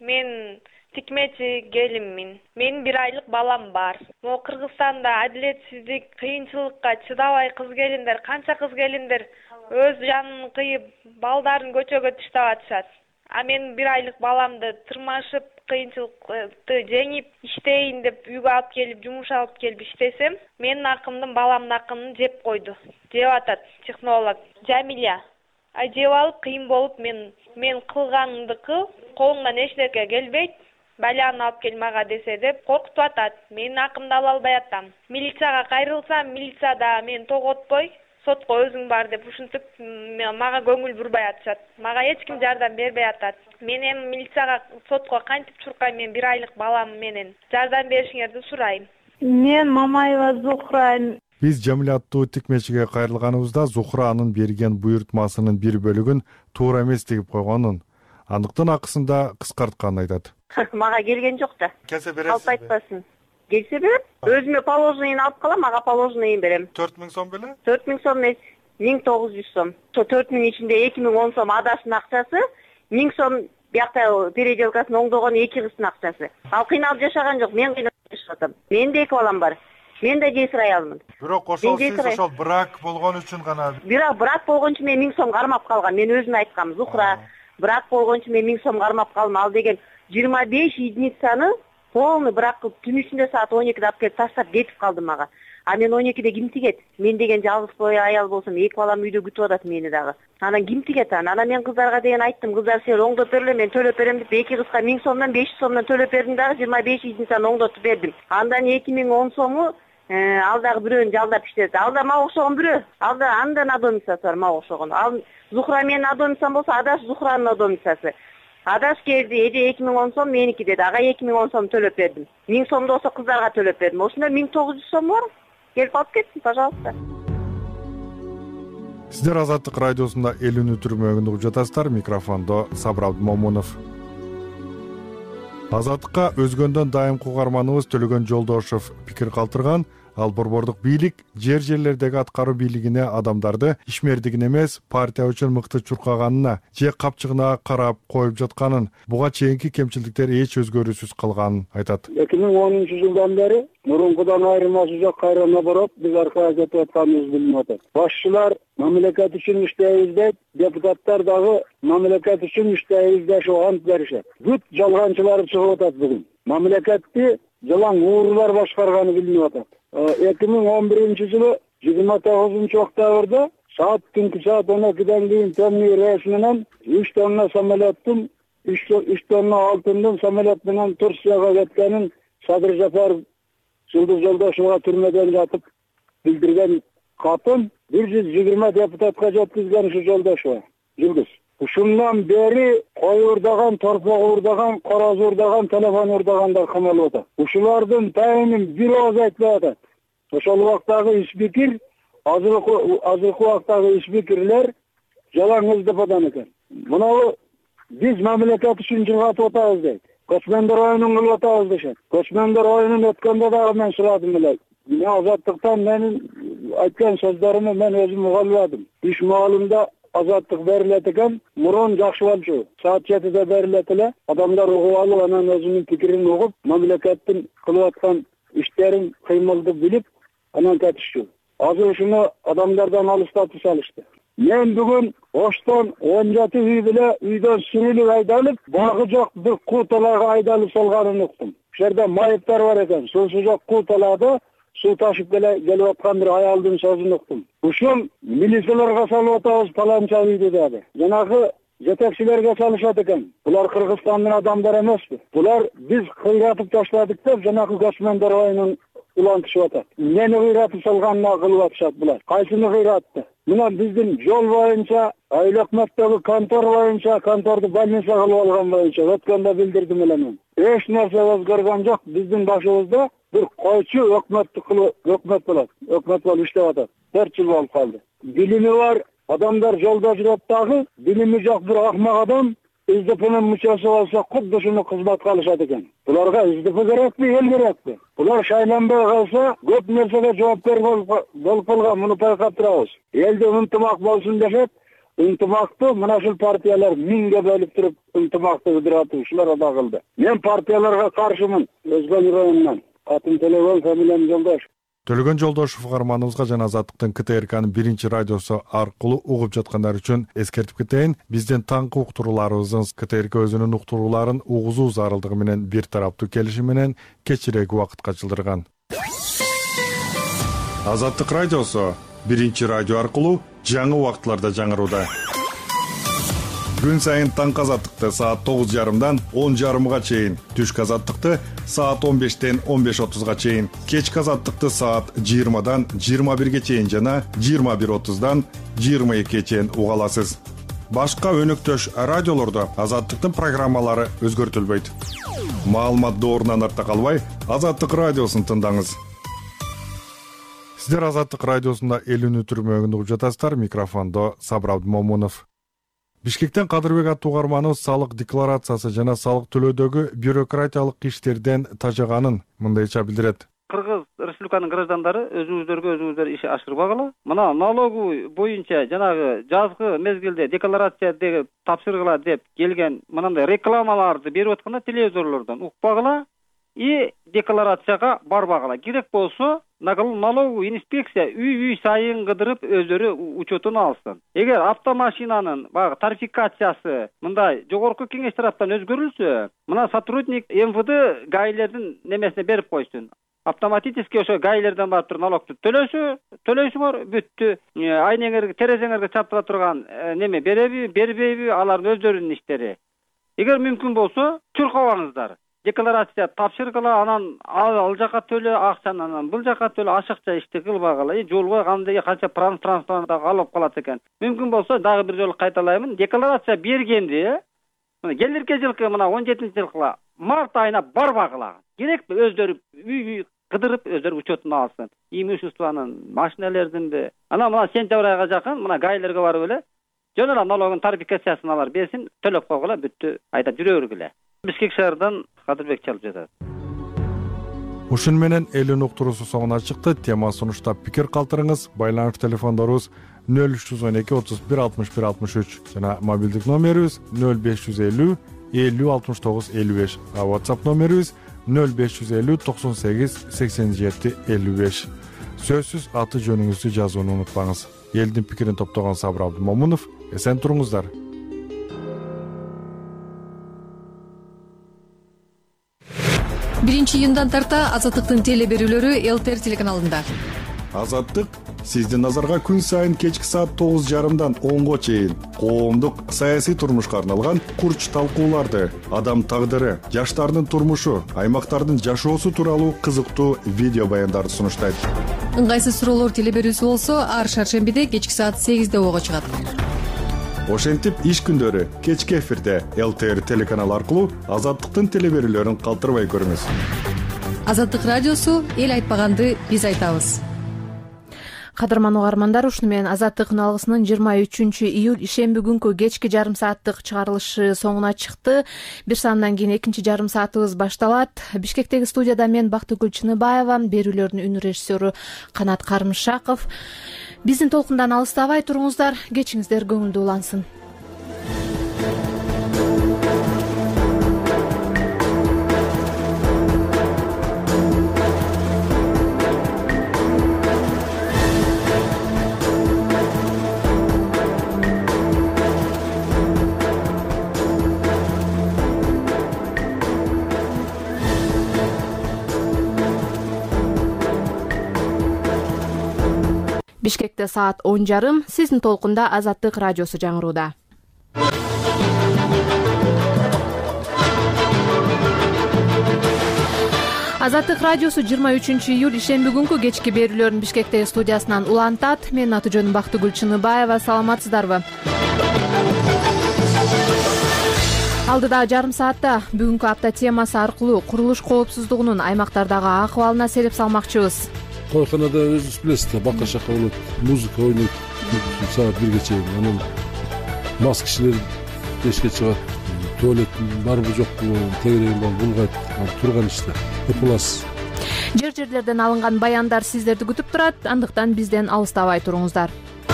S13: мен тикмечи келинмин. Менин 1 айлык балам бар. Могу Кыргызстанда адилетсиздик, кыйынчылыкка чыдабай кыз-келиндер, канча кыз-келиндер өз жанын кыйып, балдарын көчөгө таштап атышат. А мен 1 айлык баламды тырмашып, кыйынчылыкты жеңип, иштейин деп үйгө алып келип, жумуш алып келип иштесем, менин акымдын баламдын акымын жеп койду. Жеп атат технолог Жамиля. Жеп алып кыйын болуп мен кылганымдыкы колумдан эч нерсе келбейт. Баланы алып кел мага десе деп коркутуп атат. Менин акымды ала албай атам. Милицияга кайрылсам, милицияда мен тоготпой, сотко өзүң бар деп ушинтип мага көңүл бурбай атышат. Мага эч ким жардам бербей атат. Мен эми милицияга, сотко кантип чуркайм? Мен 1 айлык балам менен жардам беришиңерди сурайм.
S14: Мен Мамаева Зухра.
S11: Биз Жамиля аттуу тикмечиге кайрылганыбызда Зухра анын берген буйртмасынын бир бөлүгүн туура эмес тигип койгонун, андыктан акысын да кыскартканын айтат.
S14: Мага келген жок да.
S11: Келсе бересизби?
S14: Алып айтпасын. Келсе берем. Өзүмө положениени алып калам, мага положениени берем.
S11: 4000 сом беле?
S14: 4000 сом эмес, 1900 сом. Ошо 4000 ичинде 2010 сом адашынын акчасы, 1000 сом биякта переделкасын оңдогон 2 кыздын акчасы. Ал кыйналып жашаган жок, мен кыйналып жашап. Менин да 2 балам бар. Мен да жесир аялмын.
S11: Бирок ошол сиз ошол брак болгон үчүн гана.
S14: Бирок брак болгон үчүн мен 1000 сом кармап калгам. Мен өзүм айткам, Зухра, брак болгон үчүн мен 1000 сом кармап калдым. Ал деген 25 единицаны полный брак кылып түн ичинде саат 12де алып келип таштап кетип калды мага. А мен 12де ким тигет? Мен деген жалгыз бой аял болсом, 2 балам үйдө күтүп атат мени дагы. Анан ким тигет аны? Анан мен кыздарга деген айттым, кыздар сен оңдоп берле, мен төлөп берем деп 2 кызга 1000 сомдон 500 сомдон төлөп бердим дагы 25 единицаны оңдотуп бердим. Андан 2010 сому ал дагы бирөөнү жалдап иштеди. Ал да мага окшогон бирөө. Ал да андан адомицасы бар мага окшогон. Ал Зухра менин адомицам болсо, Адаш Зухранын адомицасы. Адаш келди, эже 2010 сом меники деди. Ага 2010 сом төлөп бердим. 1000 сомду болсо кыздарга төлөп бердим. Ошондо 1900 сом бар. Келип алып кетсин, пожалуйста.
S11: Сиздер Азаттык радиосунда эл үнү түрмөгүндө угуп жатасыздар. Микрофондо Сабыр Абдымомунов. Азаттыкка өзгөндөн дайым кугарманыбыз Төлөгөн Жолдошов пикир калтырган. Ал борбордук бийлик жерлердеги аткаруу бийлигине адамдарды ишмердигине эмес, партия үчүн мыкты чуркаганына же капчыгына карап коюп жатканын, буга чейинки кемчиликтер эч өзгөрүүсүз калганын айтат.
S15: 2010-жылдан бери мурункудан айырмасы жок кайрана бороп, биз аркага кетип атканыбыз билинип атат. Башчылар мамлекет үчүн иштейбиз дейт, депутаттар дагы мамлекет үчүн иштейбиз деп ант беришет. Бүт жалганчылар чыгып атат бүгүн. Мамлекетти жалаң уурлар башкарганы билинип атат. 2011-жылы 29-октябрда түнкү саат 12ден кийин темный рейс менен 3 тонна самолеттин 3 тонна алтындын самолет менен Турцияга кеткенин Садыр Жапаров Жылдыз Жолдошовго түрмөдөн жатып билдирген катын 120 депутатка жеткизген ушу Жолдошова Жылдыз. Ушундан бери кой урдаган, торпок урдаган, короз урдаган, телефон урдагандар камалып атат. Ушулардын тайынын бир ооз айтпай атат. Ошол убактагы ишбикир, азыркы убактагы ишбикирлер жалаң ыздыпадан экен. Мына биз мамлекет үчүн жыгатып атабыз дейт. Көчмөндөр оюнун кылып атабыз дешет. Көчмөндөр оюнун өткөндө дагы мен сурадым эле. Мен Азаттыктан менин айткан сөздөрүмө мен өзүм уга албадым. Иш маалында азаттык берилет экен, мурун жакшы болчу. Саат 7де берилет эле, адамдар угуп алып, анан өзүнүн пикирин угуп, мамлекеттин кылып аткан иштерин, кыймылды билип, анан кетишчү. Азыр ушуну адамдардан алыстатып салышты. мен бүгүн Оштон 17 үй биле үйдөн сүрүлүп айдалып, багы жок бир куу талаага айдалып салганын уктум. Ошол жерде майыптар бар экен. Суусу жок куу талаада суу ташып келип аткан бир аялдын сөзүн уктум. Ушул милицияларга салып атабыз паланча үйдү деди. Жанагы жетекчилерге салышат экен. Булар Кыргызстандын адамдары эмеспи? Булар биз кыйратып ташладык деп жанагы көчмөндөр оюнун улантышып атат. Мени кыйратып салганына кылып атышат булар. Кайсыны кыйратты? Мына биздин жол боюнча, Айлакматтагы контор боюнча, конторду больница кылып алган боюнча өткөндө билдирдим эле мен. Эч нерсе өзгөргөн жок. Биздин башыбызда бир койчу өкмөт болот. Өкмөт болуп иштеп атат. 4 жыл болуп калды. Билими бар адамдар жолдо жүрөт дагы, билими жок бир акмак адам СДПнын мүчөсү болсо кудду ушуну кызматка алышат экен. Буларга СДП керекпи, эл керекпи? Булар шайланбай калса, көп нерсеге жоопкер болуп калган, муну байкап турабыз. Элде ынтымак болсун дешет, ынтымакты мына ушул партиялар миңге бөлүп туруп ынтымакты ыдыратып ушулар да кылды. Мен партияларга каршымын, Өзгөн районунан. Атым Төлөгөн, фамилиям Жолдош.
S11: Төлөгөн Жолдошов угарманыбызга жана Азаттыктын КТРКнын 1-радиосу аркылуу угуп жаткандар үчүн эскертип кетейин. Бизден таңкы уктурууларыбыздын КТРК өзүнүн уктурууларын угузуу зарылдыгы менен бир тараптуу келишим менен кечирээки убакытка чылдырган. Азаттык радиосу 1-радио аркылуу жаңы убакытларда жаңырууда. Күн сайын таңкы азаттыкты саат 9:30дан 10:30га чейин, түшкү азаттыкты саат 15-тен 15:30га чейин, кечки азаттыкты саат 20-дан 21-ге чейин жана 21:30-дан 22-ге чейин уга аласыз. Башка өнөктөш радиолордо азаттыктын программалары өзгөртүлбөйт. Маалымат доорунан артта калбай, Азаттык радиосун тыңдаңыз. Сиздер Азаттык радиосунда элүүнү түрмөгүндө угуп жатасыздар. Микрофондо Сабыр Абдымомунов. Бишкектен Кадырбек аттуу угарманыбыз салык декларациясы жана салык төлөөдөгү бюрократиялык иштерден тажаганын мындайча билдирет.
S16: Кыргыз Республиканын граждандары өзүңүздөр иш ашырбагыла. Мына налогу боюнча жанагы жазгы мезгилде декларация деп тапшыргыла деп келген мындай рекламаларды берип атканда телевизорлордон укпагыла и декларацияга барбагыла. Керек болсо налоговый инспекция үй сайын кыдырып өздөрү учетун алсын. Эгер автомашинанын багы тарификациясы мындай жогорку кеңеш тараптан өзгөрүлсө, мына сотрудник МВД гаилердин немесине берип койсун. Автоматически ошо гаилерден барып туруп налогду төлөйсүңөр, бүттү. Айнеңерге, терезеңерге чаптыра турган неме бербейби, алардын өздөрүнүн иштери. Эгер мүмкүн болсо, чуркабаңыздар. Декларация тапшыргыла, анан ал жака төлө акчаны, анан бул жака төлө ашыкча ишти кылбагыла. Жолго кандай канча транспортта алып калат экен. Мүмкүн болсо дагы бир жолу кайталаймын. Декларация бергенде, мына келирки жылкы, мына 17-жылкы март айына барбагыла. Керекпи өздөрү үй кыдырып өздөрү учетун алсын. Имуществонун, машиналердинби. Анан мына сентябрь айга жакын мына гаилерге барып эле жөн эле налогун тарификациясын алар берсин, төлөп койгула, бүттү. Айда жүрө бергиле. Бишкек шаарынан Кадырбек чалып жатат.
S11: Ушун менен элүүнү уктуруусу соңуна чыкты. Тема сунуштап пикир калтырыңыз. Байланыш телефондорубуз 0312 31 61 63 жана мобилдик номерибиз 0550 50 69 55. WhatsApp номерибиз 0550 98 87 55. Сөзсүз аты жөнүңүздү жазууну унутпаңыз. Элдин пикирин топтогон Сабыр Абдымомунов. Эсен туруңуздар.
S17: Июндан тарта Азаттыктын теле берүүлөрү ЛТР телеканалында.
S11: Азаттык сиздин назарга күн сайын кечки саат 9:30дан 10-го чейин коомдук саясий турмушка арналган курч талкууларды, адам тагдыры, жаштардын турмушу, аймактардын жашоосу тууралуу кызыктуу видео баяндарды сунуштайт.
S17: Ыңгайсыз суроолор теле берүүсү болсо, ар шаршембиде кечки саат 8-де ого чыгат.
S11: Ошентип иш күндөрү кечки эфирде ЛТР телеканалы аркылуу Азаттыктын теле берүүлөрүн калтырбай көрүңүз.
S17: Азаттык радиосу эл айтпаганды биз айтабыз.
S1: Кадырман угармандар, ушуну менен Азаттык алгысынын 23 июль ишемби күнкү кечки жарым сааттык чыгарылышы соңуна чыкты. Бир сааттан кийин экинчи жарым саатыбыз башталат. Бишкектеги студияда мен Бактыгүл Чыныбаева, берүүлөрдүн үн режиссеру Канат Карымшаков. Биздин толкундан алыстабай туруңуздар, кечиңиздер көңүлдүү улансын. Бишкекте саат 10:30. Сиздин толкунда Азаттык радиосу жаңырууда. Азаттык радиосу 23 июль ишемби күнкү кечки берүүлөрүн Бишкектеги студиясынан улантат. Менин аты жөнүм Бактыгүл Чыныбаева. Саламатсыздарбы? Алдыда жарым саатта бүгүнкү апта темасы аркылуу курулуш коопсуздугунун аймактардагы акыбалына селеп салмакчыбыз.
S18: Койконада өзүңүз билесиз, бака шака болот, музыка ойнойт саат 1ге чейин. Анан мас кишилер эшикке чыгат, туалет барбы жокпу, тегерегин булгайт, турган иште. Эпулас.
S1: Жер-жерлерден алынган баяндар сиздерди күтүп турат, андыктан бизден алыстабай туруңуздар.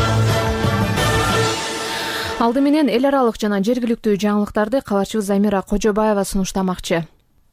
S1: Алды менен эл аралык жана жергиликтүү жаңылыктарды кабарчыбыз Замира Кожобаева сунуштамакчы.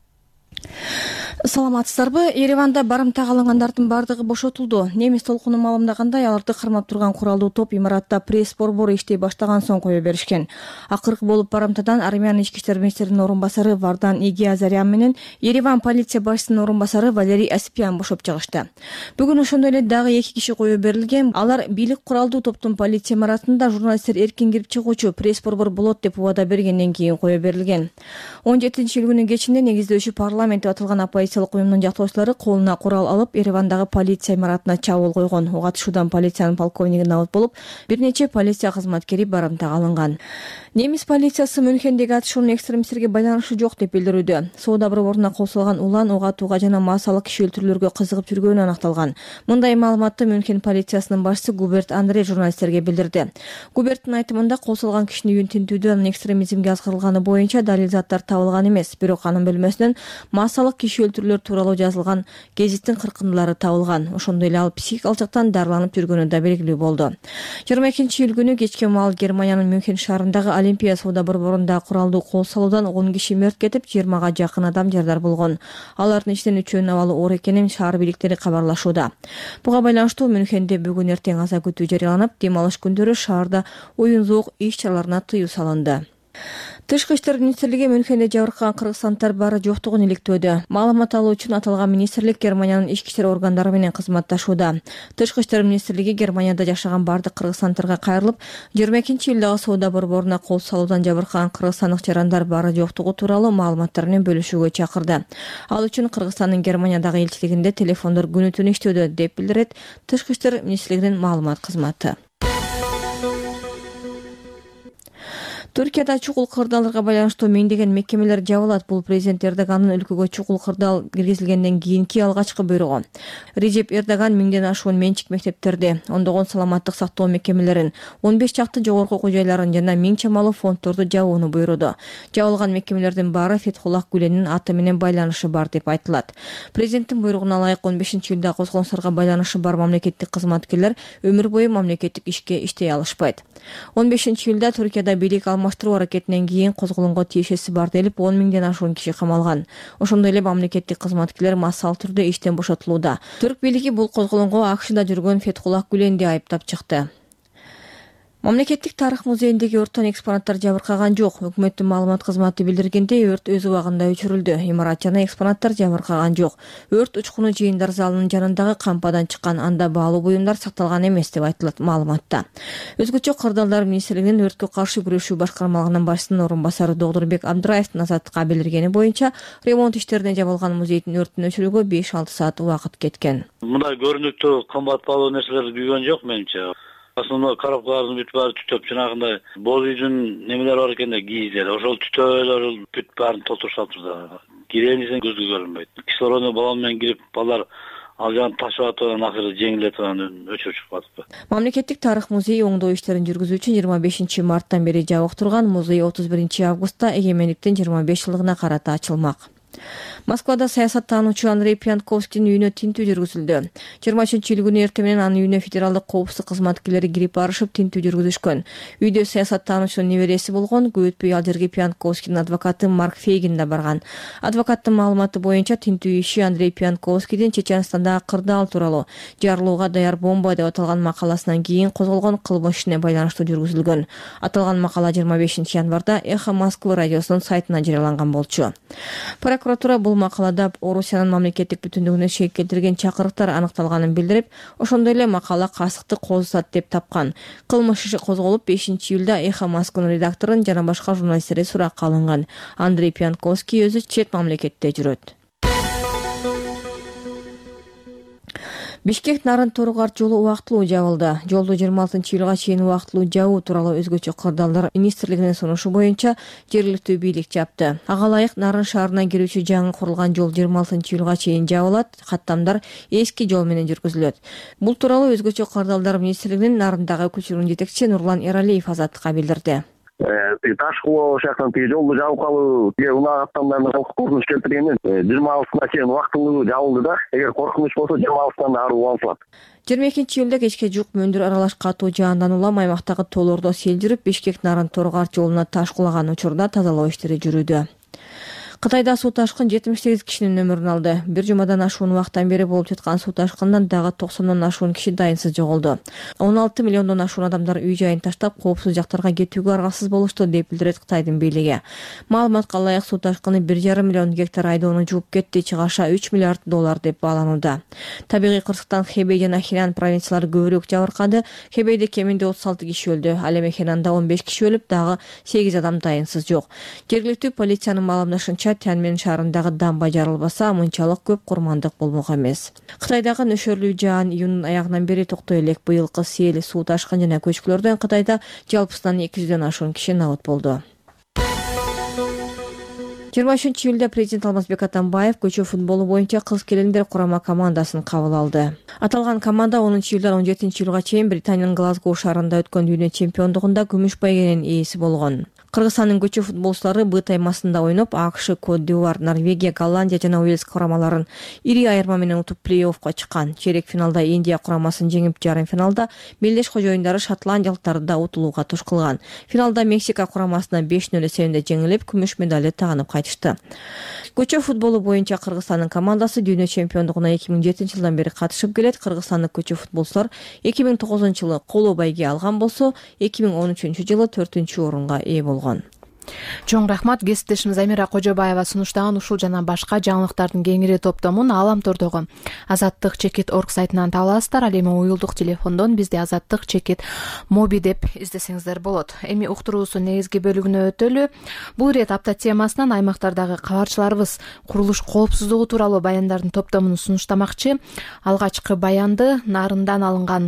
S4: Саламатсыздарбы? Ереванда барымтага алынгандардын бардыгы бошотулду. Немис толкуну маалымдагандай, аларды кармап турган куралдуу топ имаратта пресс борбору иштей баштаган соң кое беришкен. Акыркы болуп барымтадан Армян ички иштер министринин орун басары Вардан Игиазарян менен Ереван полиция башчысынын орун басары Валерий Аспиан бошоп чыгышты. Бүгүн ошондой эле дагы 2 киши кое берилген. Алар бийлик куралдуу топтун полиция имаратында журналисттер эркин кирип чыгуучу пресс борбор болот деп убада бергенден кийин кое берилген. 17-июль кечинде негиздөөчү парламент деп аталган оппозициялык уюмдун жактоочулары колуна курал алып Еревандагы полиция имаратына чабуул койгон. Угатышуудан полициянын полковниги набыт болуп, бир нече полиция кызматкери барымтага алынган. Немис полициясы Мюнхендеги атышуунун экстремисттерге байланышы жок деп билдирүүдө. Соода борборуна кол салган улан угатууга жана массалык киши өлтүрүүлөргө кызыгып жүргөнү аныкталган. Мындай маалыматты Мюнхен полициясынын башчысы Губерт Андрей журналисттерге билдирди. Губерттин айтымында кол салган кишинин үйүн тинтүүдө анын экстремизмге азгырылганы боюнча далил заттар табылган эмес, бирок анын бөлмөсүнөн массалык киши өлтүрүүлөр тууралуу жазылган гезиттин кыркындылары табылган. Ошондой эле ал психикалык жактан дарыланып жүргөнү да белгилүү болду. 22-июль күнү кечки маал Германиянын Мюнхен шаарындагы Олимпия соода борборунда куралдуу кол салуудан 10 киши мерт кетип, 20га жакын адам жардар болгон. Алардын ичинен 3-өөнүн абалы оор экенин шаар бийликтери кабарлашууда. Буга байланыштуу Мюнхенде бүгүн эртең аза күтүү жарыяланып, дем алыш күндөрү шаарда оюн-зоок иш-чараларына тыюу салынды. Тышкы иштер министрлиги Мюнхенде жабыркаган кыргызстанддар бары жоктугун иликтөөдө. Маалымат алуу үчүн аталган министрлик Германиянын ички иштер органдары менен кызматташууда. Тышкы иштер министрлиги Германияда жашаган бардык кыргызстанддарга кайрылып, 22-июлдагы соода борборуна кол салуудан жабыркаган кыргызстандык жарандар бары жоктугу тууралуу маалыматтар менен бөлүшүүгө чакырды. Ал үчүн Кыргызстандын Германиядагы элчилигинде телефондор күнү-түнү иштөөдө деп билдирет Тышкы иштер министрлигинин маалымат кызматы. Түркияда чукул кырдаалдарга байланыштуу миңдеген мекемелер жабылат. Бул президент Эрдогандын өлкөгө чукул кырдаал киргизилгенден кийинки алгачкы буйругу. Режеп Эрдоган миңден ашуун менчик мектептерди, ондогон саламаттык сактоо мекемелерин, 15 чакты жогорку окуу жайларын жана 1000 чамалуу фонддорду жабууну буйруду. Жабылган мекемелердин баары Фетхуллах Гүленин аты менен байланышы бар деп айтылат. Президенттин буйругуна ылайык 15-июлда козголоңсторго байланышы бар мамлекеттик кызматкерлер өмүр бою мамлекеттик ишке иштей алышпайт. 15-июлда Түркияда бийлик алмаштыруу аракетинен кийин козголоңго тиешеси бар делип 10 миңден ашуун киши камалган. Ошондой эле мамлекеттик кызматкерлер массалык түрдө иштен бошотулууда. Түрк бийлиги бул козголоңго АКШда жүргөн Фетхуллах Гүленди айыптап чыкты. Мамлекеттик тарых музейиндеги өрттөн экспонаттар жабыркаган жок. Өкмөттүн маалымат кызматы билдиргендей, өрт өз убагында өчүрүлдү. Имарат жана экспонаттар жабыркаган жок. Өрт учкуну жыйындар залынын жанындагы кампадан чыккан, анда баалуу буюмдар сакталган эмес деп айтылат маалыматта. Өзгөчө кырдаалдар министрлигинин өрткө каршы күрөшүү башкармалыгынын башчысынын орун басары Догдурбек Абдыраевдин Азаттыкка билдиргени боюнча, ремонт иштерине жабылган музейдин өртүн өчүрүүгө 5-6 саат убакыт кеткен.
S5: Мындай көрүнүктүү кымбат баалуу нерселер күйгөн жок менимче. Основной коробкалардын бүт баары түтөп, жанагындай боз үйдүн немелери бар экен да, гийиздер. Ошол түтөөлөр бүт баарын толтурушат да. Киренисин көзгө көрүнбөйт. Кислородный баллон менен кирип, балдар ал жагын ташып атып, акыры жеңилетип өчүрүп чыгып атыпты. Мамлекеттик
S4: тарых музейи оңдоо иштерин жүргүзүү үчүн 25 марттан бери жабык турган. Музей 31 августта эгемендиктин 25 жылдыгына карата ачылмак. Москвада саясаттануучу Андрей Пьянковскийдин үйүнө тинтүү жүргүзүлдү. 23-июль күнү эртең менен анын үйүнө федералдык коопсуздук кызматкерлери кирип барышып тинтүү жүргүзүшкөн. Үйдө саясаттануучунун небереси болгон, көп өтпөй ал жерге Пьянковскийдин адвокаты Марк Фейгин да барган. Адвокаттын маалыматы боюнча тинтүү иши Андрей Пьянковскийдин Чеченстандагы кырдаал тууралуу жарылууга даяр бомба деп аталган макаласынан кийин козголгон кылмыш ишине байланыштуу жүргүзүлгөн. Аталган макала 25 январда Эхо Москвы радиосунун сайтына жарыяланган болчу. Прокуратура бул бул макалада Орусиянын мамлекеттик бүтүндүгүнө шек келтирген чакырыктар аныкталганын билдирип, ошондой эле макала касыкты козусат деп тапкан. Кылмыш иши козголуп 5-июлда Эхо Москванын редакторун жана башка журналисттерди суракка алынган. Андрей Пьянковский өзү чет мамлекетте жүрөт. Бишкек Нарын-Тору-Карт жолу убактылуу жабылды. Жолду 26-июлга чейин убактылуу жабуу тууралуу өзгөчө кырдаалдар министрлигинин сунушу боюнча жергиликтүү бийлик жапты. Ага ылайык Нарын шаарына кирүүчү жаңы курулган жол 26-июлга чейин жабылат, каттамдар эски жол менен жүргүзүлөт. Бул тууралуу өзгөчө кырдаалдар министрлигинин Нарындагы көчүрүүнүн жетекчиси Нурлан Эралиев Азаттыкка билдирди.
S19: Ташкылоо шаардын тиги жолду жабып калуу унаа каттамдарына коркунуч келтиргенден 26-сына чейин убактылуу жабылды да. Эгер коркунуч болсо 26-сынан ары улантылат.
S4: 22-июлда кечке жук мөндүр аралаш катуу жаандан улам аймактагы тоолордо сел жүрүп, Бишкек Нарын-Тору-Карт жолуна таш кулаган учурда тазалоо иштери жүрүүдө. Кытайда суу ташкын 78 кишинин өмүрүн алды. Бир жумадан ашуун убакыттан бери болуп жаткан суу ташкындан дагы 90дон ашуун киши дайынсыз жоголду. 16 миллиондон ашуун адамдар үй жайын таштап, коопсуз жактарга кетүүгө аргасыз болушту деп билдирет Кытайдын бийлиги. Маалыматка ылайык суу ташкыны 1,5 миллион гектар айдоону жууп кетти, чыгаша $3 миллиард деп бааланууда. Табигый кырсыктан Хэбэй жана Хенан провинциялары көбүрөөк жабыркады. Хэбэйде кеминде 36 киши өлдү, ал эми Хенанда 15 киши өлүп, дагы 8 адам дайынсыз жок. Жергиликтүү полициянын маалымдашынча, Тяньмэнь шаарындагы дамба жарылбаса, мынчалык көп курмандык болмок эмес. Кытайдагы нөшөрлүү жаан июндун аягынан бери токтой элек. Быйылкы сел, суу ташкын жана көчкүлөрдөн Кытайда жалпысынан 200дөн ашуун киши набыт болду. 23-июлда президент Алмазбек Атамбаев көчө футболу боюнча кыз келиндер курама командасын кабыл алды. Аталган команда 10-июлдан 17-июлга чейин Британиянын Глазгоу шаарында өткөн дүйнө чемпиондугунда күмүш байгенин ээси болгон. Кыргызстандын көчө футболчулары Б таймасында ойноп, АКШ, Кот-д'Ивуар, Норвегия, Голландия жана Уэльс курамаларын ири айырма менен утуп плей-оффко чыккан. Чейрек финалда Индия курамасын жеңип, жарым финалда Мелдеш кожоюндары шотландиялыктарды да утулууга туш кылган. Финалда Мексика курамасына 5-0 эсебинде жеңилип, күмүш медаль тагынып кайтышты. Көчө футболу боюнча Кыргызстандын командасы дүйнө чемпиондугуна 2007-жылдан бери катышып келет. Кыргызстандык көчө футболчулар 2009-жылы коло байге алган болсо, 2013-жылы 4-орунга ээ болгон.
S1: Чоң рахмат. Кесиптешибиз Амира Кожобаева сунуштаган ушул жана башка жаңылыктардын кеңири топтомун Аламтордогу azattik.org сайтынан таба аласыздар. Ал эми уюлдук телефондон бизде azattik моби деп издесеңиздер болот. Эми уктуруубуздун негизги бөлүгүнө өтөлү. Бул ирет апта темасынан аймактардагы кабарчыларыбыз курулуш коопсуздугу тууралуу баяндардын топтомун сунуштамакчы. Алгачкы баянды Нарындан алынган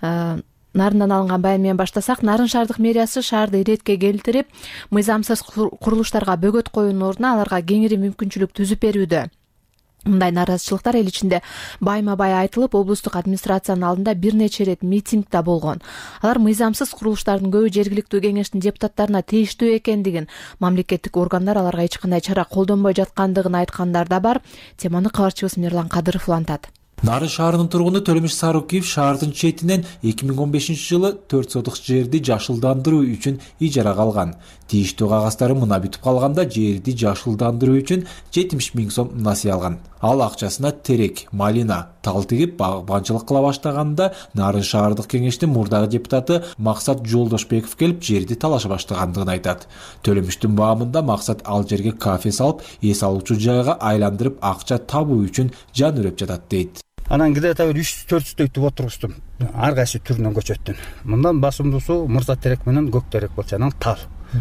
S1: баян менен баштасак, Нарын шаардык мэриясы шаарды иретке келтирип, мыйзамсыз курулуштарга бөгөт коюунун ордуна аларга кеңири мүмкүнчүлүк түзүп берүүдө. Мындай наразычылыктар эл ичинде байма-бай айтылып, облустук администрациянын алдында бир нече ирет митинг да болгон. Алар мыйзамсыз курулуштардын көбү жергиликтүү кеңештин депутаттарына тийиштүү экендигин, мамлекеттик органдар аларга эч кандай чара колдонбой жаткандыгын айткандар да бар. Теманы кабарчыбыз Мирлан Кадыров улантат.
S20: Нарын шаарынын тургуну Төлөмүш Сарыкиев шаардын четинен 2015-жылы 4 сотук жерди жашылдандыруу үчүн ижарага алган. Тийиштүү кагаздары мына бүтүп калганда жерди жашылдандыруу үчүн 70 000 сом насыя алган. Ал акчасына терек, малина, тал тигип багбанчылык кыла баштаганда Нарын шаардык кеңештин мурдагы депутаты Максат Жолдошбеков келип жерди талаша баштагандыгын айтат. Төлөмүштүн баамында Максат ал жерге кафе салып, эс алуучу жайга айландырып акча табуу үчүн жан үрөп жатат дейт.
S21: Анан где-то 300-400 өйтүп отургуздум. Ар кайсы түрүнөн көчөттүн. Мындан басымдуусу Мырза терек менен Көк терек болчу, анан тал.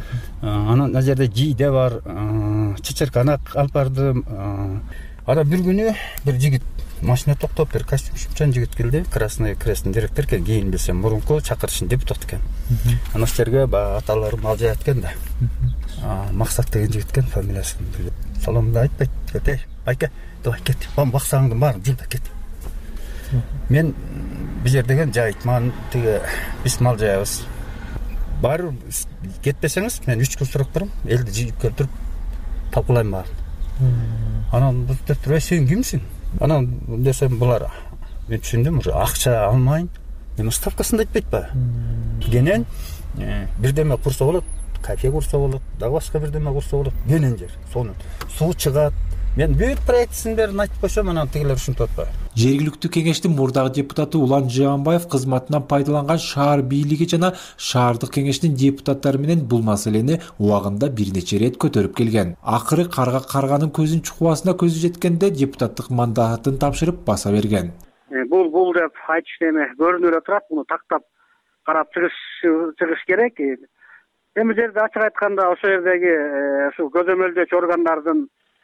S21: Анан ал жерде жийде бар, чычырканак алып бардым. Ара бир күнү бир жигит машина токтоп, бир костюмчан жигит келди. Красный Крестин директор экен, кийин билсем мурунку чакырыштын депутаты экен. Анан ал жерге аталарым ал жайат экен да. Максат деген жигит экен, фамилиясын билбейм. Саламды айтпайт. Кете, айке, давай кет. Баксаңды баарын жылда кет. Мен бул жердеген жайт, ман тиги биз мал жайбыз. Баары кетпесеңиз, мен 3 күн сурап турам, элди жыйып келтирип талкуулайм баарын. Анан бул деп сен кимсиң? Анан десем булар мен түшүндүм, акча алмайын. Мен ставкасын да айтпайт ба? Кенен бирдеме курса болот, кафе курса болот, дагы башка бирдеме курса болот. Кенен жер, сонун суу чыгат. Мен бүт проектисин бәрін айтып қойсам, анан тигилер ушинтип атпайбы.
S20: Жергиликтүү кеңештин мурдагы депутаты Улан Жаанбаев кызматынан пайдаланган шаар бийлиги жана шаардык кеңештин депутаттары менен бул маселени убагында бир нече рет көтөрүп келген. Акыры карга карганын көзүн чукубасына көзү жеткенде депутаттык мандатын тапшырып баса берген.
S15: Бул деп айтыш эме көрүнүп эле турат, муну тактап карап чыгыш керек. Эми жерде ачык айтканда ошо жердеги ушу көзөмөлдөөчү органдардын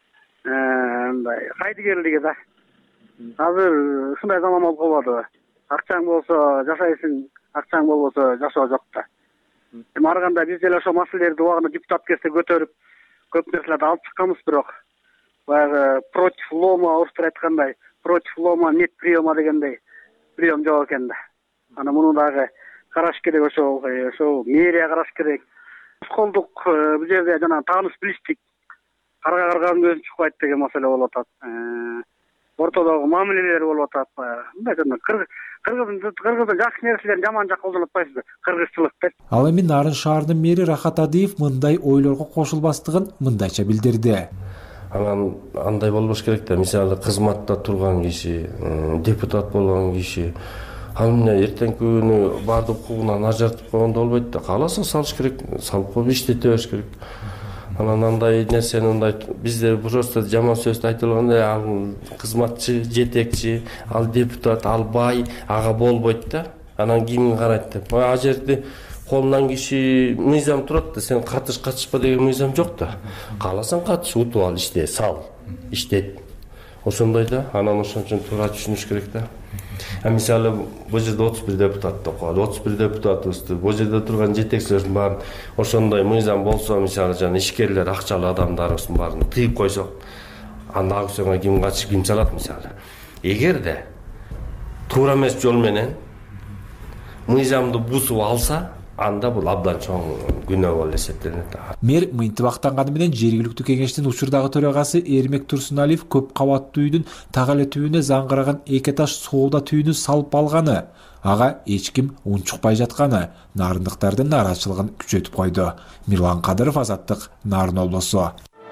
S15: мындай кайдыгерлиги да. Азыр ушундай заман болуп калбадыбы? Акчаң болсо жашайсың, акчаң болбосо жашоо жок да. Эми ар кандай биз деле ошол маселелерди убагында депутат кезде көтөрүп, көп нерселерди алып чыкканбыз, бирок баягы против лома орустар айткандай, против лома нет приема дегендей прием жок экен да. Ана муну дагы караш керек, ошол мэрия караш керек. Колдук бул жерде жана тааныш билиштик, карга карганын көзүн чукпайт деген маселе болуп атат. Ортодогу мамилелер болуп атат. Мындай жана кыргыздын жакшы нерселерин жаман жакка колдонуп атпайсызбы? Кыргызчылыкты.
S20: Ал эми Нарын шаарынын мэри Рахат Адиев мындай ойлорго кошулбастыгын мындайча билдирди.
S6: Анан андай болбош керек да, мисалы кызматта турган киши, депутат болгон киши ал эмне эртеңки күнү баардык укугунан ажыратып койгондо болбойт да. Кааласа салыш керек, салып коюп иштете бериш керек. Анан андай нерсени мындай бизде просто жаман сөздү айтып алганда, ал кызматчы, жетекчи, ал депутат, ал бай, ага болбойт да. Анан ким карайт деп. А жерде колунан киши мыйзам турат да, сен катышпа деген мыйзам жок да. Кааласаң катыш, утуп ал, иште, сал, иштет. Ошондой да. Анан ошон үчүн туура түшүнүш керек да. Мисалы бул жерде 31 депутат деп коет. 31 депутатыбызды бул жерде турган жетекчилердин баарын ошондой мыйзам болсо, мисалы жана ишкерлер, акчалуу адамдарыбыздын баарын тыйып койсок, анда аукционга ким катышып, ким салат мисалы. Эгерде туура эмес жол менен мыйзамды бузуп алса, анда бул абдан чоң күнөө болуп эсептелет.
S20: Мэр мынтип актанганы менен жергиликтүү кеңештин учурдагы төрагасы Эрмек Турсуналиев көп кабаттуу үйдүн так эле түбүнө заңгыраган эки этаж соода түйүнү салып алганы, ага эч ким унчукпай жатканы нарындыктардын нааразычылыгын күчөтүп койду. Мирлан Кадыров, Азаттык, Нарын облусу.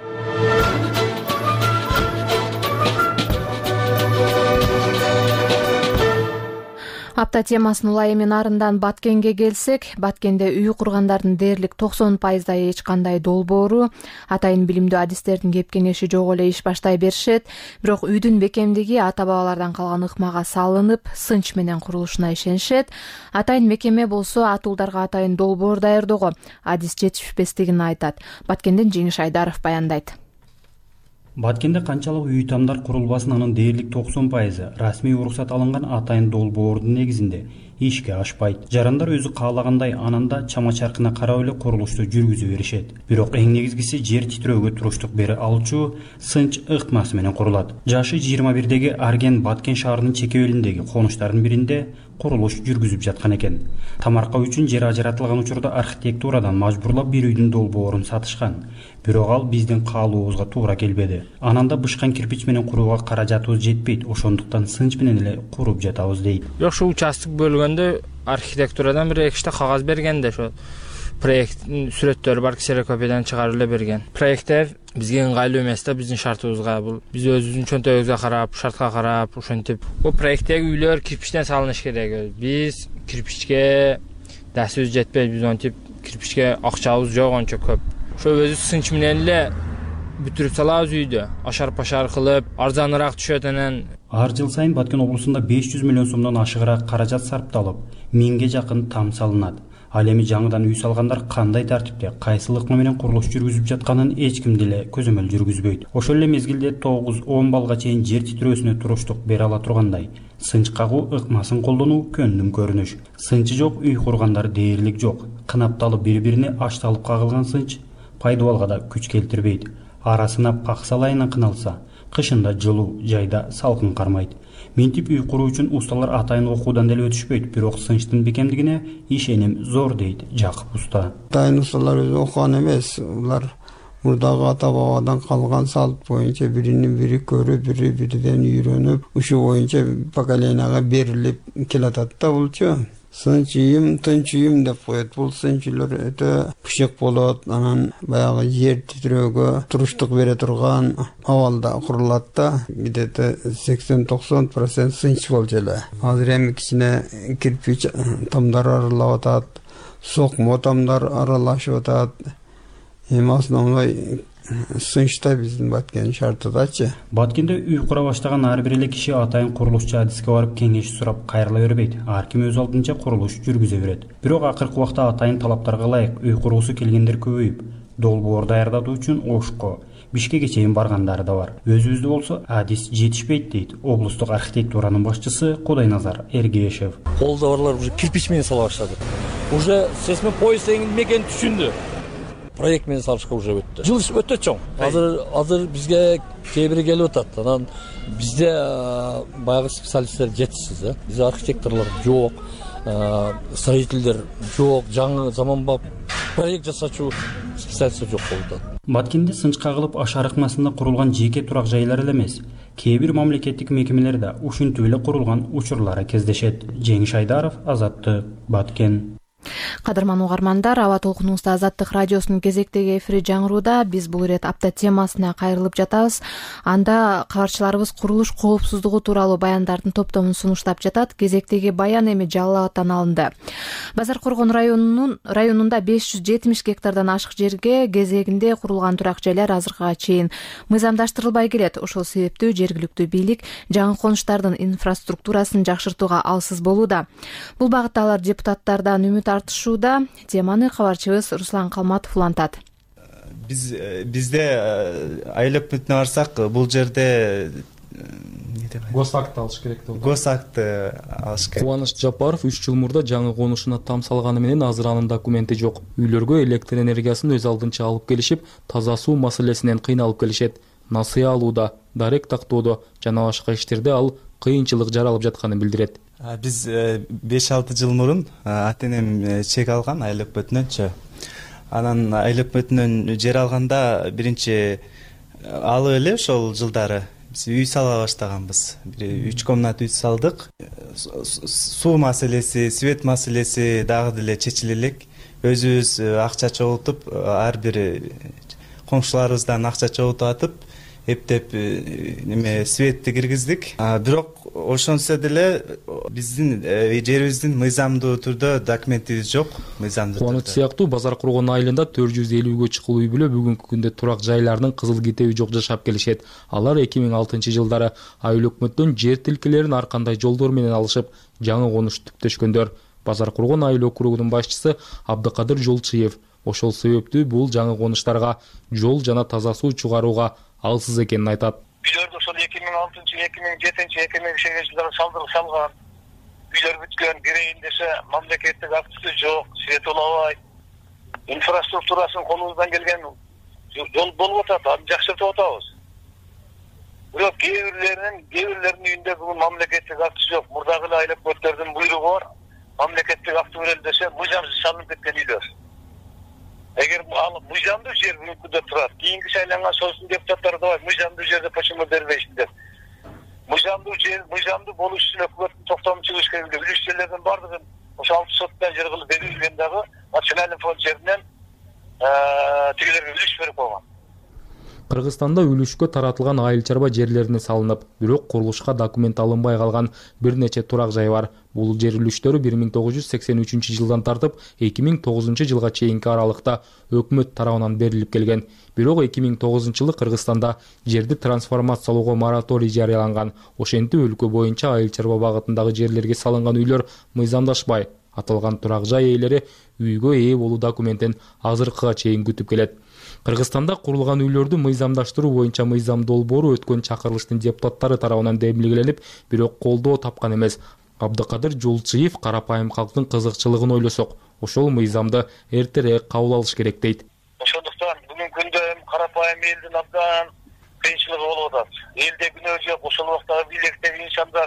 S1: Апта темасын улай эми Нарындан Баткенге келсек, Баткенде үй кургандардын дээрлик 90%дай эч кандай долбоору, атайын билимдүү адистердин кепкенеши жок эле иш баштай беришет. Бирок үйдүн бекемдиги ата-бабалардан калган ыкмага салынып, сынч менен курулушуна ишенишет. Атайын мекеме болсо атуулдарга атайын долбоор даярдоого адис жетишпестигин айтат. Баткенден Жеңиш Айдаров баяндайт.
S22: Баткенде канчалык үй тамдар курулбасын, анын дээрлик 90% расмий уруксат алынган атайын долбоордун негизинде ишке ашпайт. Жарандар өзү каалагандай ананда чама чаркына карап эле курулушту жүргүзүп беришет. Бирок эң негизгиси жер титирөөгө туруштук бере алчу сынч ыкмасы менен курулат. Жашы 21деги Арген Баткен шаарынын чекебелиндеги конуштардын биринде курулуш жүргүзүп жаткан экен. Тамарка үчүн жер ажыратылган учурда архитектурадан мажбурлап бир үйдүн долбоорун сатышкан. Бирок ал биздин каалообузга туура келбеди. Ананда бышкан кирпич менен курууга каражатыбыз жетпейт, ошондуктан сынч менен эле куруп жатабыз дейт.
S23: Жок, ушу участок бөлгөндө архитектурадан бир экичте кагаз бергенде, ошо проекттин сүрөттөрү бар, ксерокопиядан чыгарып эле берген. Проекттер бизге ыңгайлуу эмес да, биздин шартыбызга. Бул биз өзүбүздүн чөнтөгүбүзгө карап, шартка карап, ошентип, бул проекттеги үйлөр кирпичтен салыныш керек. Биз кирпичке дасыбыз жетпейт, биз онтип кирпичке акчабыз жок ончо көп. Ошо өзү сынч менен эле бүтүрүп салабыз үйдү. Ашар-пашар кылып, арзаныраак түшөт. Анан
S22: ар жыл сайын Баткен облусунда 500 миллион сомдон ашыгыраак каражат сарпталып, 1000ге жакын там салынат. Ал эми жаңыдан үй салгандар кандай тартипте, кайсыл ыкма менен курулуш жүргүзүп жатканын эч ким деле көзөмөл жүргүзбөйт. Ошол эле мезгилде 9-10 балга чейин жер титирөөсүнө туруштук бере ала тургандай сынч кагуу ыкмасын колдонуу көндүм көрүнүш. Сынчы жок үй кургандар дээрлик жок. Кынапталып бири-бирине ашталып кагылган сынч пайдубалга да күч келтирбейт. Арасына каксал айынан кыналса, кышында жылуу, жайда салкын кармайт. Мынтип үй куруу үчүн усталар атайын окуудан деле өтүшпөйт, бирок сынчтын бекемдигине ишеним зор дейт Жакып уста.
S24: Атайын усталар өзү окуган эмес, улар мурдагы ата-бабадан калган салт боюнча биринин бири көрүп, бириден үйрөнүп, ушул боюнча поколенияга берилип келатат да булчу. сынч үйүм, тынч үйүм деп коет. Бул сынч үйлөр өтө пышык болот. Анан баягы жер титирөөгө туруштук бере турган абалда курулат да. Где-то 80-90% сынч болчу эле. Азыр эми кичине кирпич тамдар аралап атат, сокмо тамдар аралашып атат. Эми основной сынчта биздин Баткен шартыдачы.
S22: Баткенде үй кура баштаган ар бир эле киши атайын курулушчу адиске барып кеңеш сурап кайрыла бербейт. Ар ким өз алдынча курулуш жүргүзө берет. Бирок акыркы убакта атайын талаптарга ылайык үй кургусу келгендер көбөйүп, долбоор даярдатуу үчүн Ошко, Бишкекке чейин баргандары да бар. Өзүбүздө болсо адис жетишпейт дейт облустук архитектуранын башчысы Кудайназар Эргешев.
S2: Колдо барлар уже кирпич менен сала баштады. Уже сесме поезд эмне түшүндү. Проект менен салышка уже өттү. Жыл өтө чоң. Азыр бизге кээ бири келип атат. Анан бизде баягы специалисттер жетишсиз, Бизде архитекторлор жок, строительдер жок, жаңы заманбап проект жасачу специалисттер жок болду.
S22: Баткенде сынч кагылып аш арыкмасында курулган жеке турак жайлар эле эмес, кээ бир мамлекеттик мекемелер да ушинтип эле курулган учурлары кездешет. Жеңиш Айдаров, Азаттык, Баткен.
S1: Кадырман угармандар, аба толкунубузда Азаттык радиосунун кезектеги эфири жаңырууда. Биз бул ирет апта темасына кайрылып жатабыз. Анда кабарчыларыбыз курулуш коопсуздугу тууралуу баяндардын топтомун сунуштап жатат. Кезектеги баян эми Жалал абадтан алынды. Базар Коргон районунда 570 гектардан ашык жерге кезегинде курулган турак жайлар азыркыга чейин мыйзамдаштырылбай келет. Ошол себептүү жергиликтүү бийлик жаңы конуштардын инфраструктурасын жакшыртууга алсыз болууда. Бул багытта алар депутаттардан үмүт артышууда. Теманы кабарчыбыз Руслан Калматов улантат.
S7: Бизде айлык бүтүнө барсак, бул жерде
S8: госакты алыш керек болду.
S7: Госакты алыш керек.
S8: Кубаныч Жапаров 3 жыл мурда жаңы конушуна там салганы менен азыр анын документи жок. Үйлөргө электр энергиясын өз алдынча алып келишип, таза суу маселесинен кыйналып келишет. Насыя алууда, дарек тактоодо жана башка иштерде ал кыйынчылык жаралып жатканын билдирет.
S7: Биз 5-6 жыл мурун ата-энем чек алган айлык бүтүнөнчү. Анан айлык бүтүнөн жер алганда биринчи алып эле ошол жылдары биз үй сала баштаганбыз. 3 комнат үй салдык. Суу маселеси, свет маселеси дагы деле чечиле элек. Өзүбүз акча чогултуп, ар бир комшуларыбыздан акча чогултуп атып, эптеп светти киргиздик. Бирок ошонсо деле биздин жерибиздин мыйзамдуу түрдө документибиз жок.
S8: Кубаныч сыяктуу Базар Коргон айылында 450гө чукул үй бүлө бүгүнкү күндө турак жайлардын кызыл китеби жок жашап келишет. Алар 2006-жылдары айыл өкмөттөн жер тилкелерин ар кандай жолдор менен алышып, жаңы конуш түптөшкөндөр. Базар Коргон айыл округунун башчысы Абдыкадыр Жолчиев ошол себептүү бул жаңы конуштарга жол жана таза суу чыгарууга алсыз экенин айтат.
S9: Үйлөрдү ошол 2006-2007-2008 жылдары салган. Үйлөр бүткөн, кирейин десе мамлекеттик актысы жок, свет улабайт. Инфраструктурасын колубуздан келген жол болуп атат, аны жакшыртып атабыз. Бирок кээ бирлеринин үйүндө бүгүн мамлекеттик актысы жок. Мурдагы эле айыл өкмөттөрдүн буйругу бар. Мамлекеттик акты берели десе мыйзамсыз салынып кеткен үйлөр. Эгер ал мыйзамдуу жер бүгүнкүндө турат, кийинки шайланган союздун депутаттары да бар, мыйзамдуу жерде почему бербейсиң деп. Мыйзамдуу жер, мыйзамдуу болуш үчүн өкмөттүн токтому чыгыш керек. Үлүштөлөрдүн бардыгын ошо 6 соттан жер кылып берилген дагы национальный фонд жеринен тигилерге үлүш берип койгон.
S8: Кыргызстанда үлүшкө таратылган айыл чарба жерлерине салынып, бирок курулушка документ алынбай калган бир нече турак жай бар. Бул жер үлүштөрү 1983-жылдан тартып 2009-жылга чейинки аралыкта өкмөт тарабынан берилип келген. Бирок 2009-жылы Кыргызстанда жерди трансформациялоого мораторий жарыяланган. Ошентип өлкө боюнча айыл чарба багытындагы жерлерге салынган үйлөр мыйзамдашпай, аталган турак жай ээлери үйгө ээ болуу документин азыркыга чейин күтүп келет. Кыргызстанда курулган үйлөрдү мыйзамдаштыруу боюнча мыйзам долбоору өткөн чакырылыштын депутаттары тарабынан демилгеленип, бирок колдоо тапкан эмес. Абдыкадыр Жолчиев карапайым калктын кызыкчылыгын ойлосок, ошол мыйзамды эртерээк кабыл алыш керек дейт.
S9: Ошондуктан бүгүнкү күндө карапайым элдин абдан кыйынчылыгы болуп атат. Элде күнөө жок, ошол убактагы бийликтеги инсандар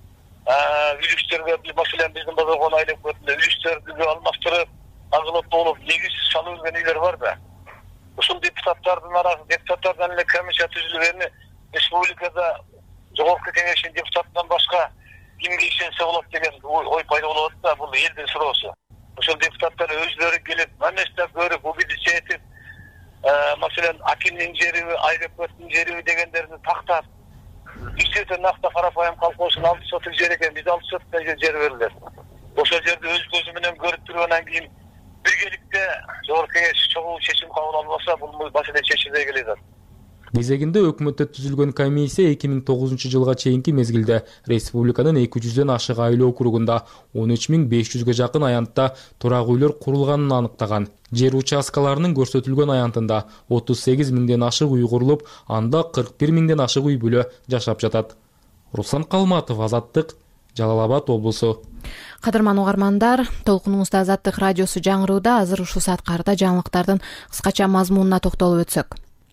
S9: үлүштөргө, маселен биздин Базар Коргон айыл өкмөтүндө үлүштөрдү алмаштырып, агылып болуп, негизсиз салып жүргөн үйлөр бар да. Ушул депутаттардан эле комиссия түзүлгөнү республикада жогорку кеңештин депутатынан башка кимге ишенсе болот деген ой пайда болуп атат да, бул элдин суроосу. Ошол депутаттар өзлөрү келип, мамлекеттик көрүп, убедить этип, маселен Акимдин жериби, Айрекбектин жериби дегендерди тактап, действительно накта Карапайым колхозунун 6 соток жер экен, биз 6 соток жер берилет. Ошол жерди өз көзү менен көрүп тургандан кийин биргеликте Жогорку Кеңеш чогуу чечим кабыл албаса, бул маселе чечилбей келет.
S8: Кезегинде өкмөттө түзүлгөн комиссия 2009 жылга чейинки мезгилде республиканын 200ден ашык айыл округунда 13500ге жакын аянтта турак үйлөр курулганын аныктаган. Жер участкаларынын көрсөтүлгөн аянтында 38 миңден ашык үй курулуп, анда 41 миңден ашык үй бүлө жашап жатат. Руслан Калматов, Азаттык, Жалал Абад облусу.
S1: Кадырман угармандар, толкунуңузда Азаттык радиосу жаңырууда. Азыр ушул сааткарда жаңылыктардын кыскача мазмунуна токтолуп өтсөк.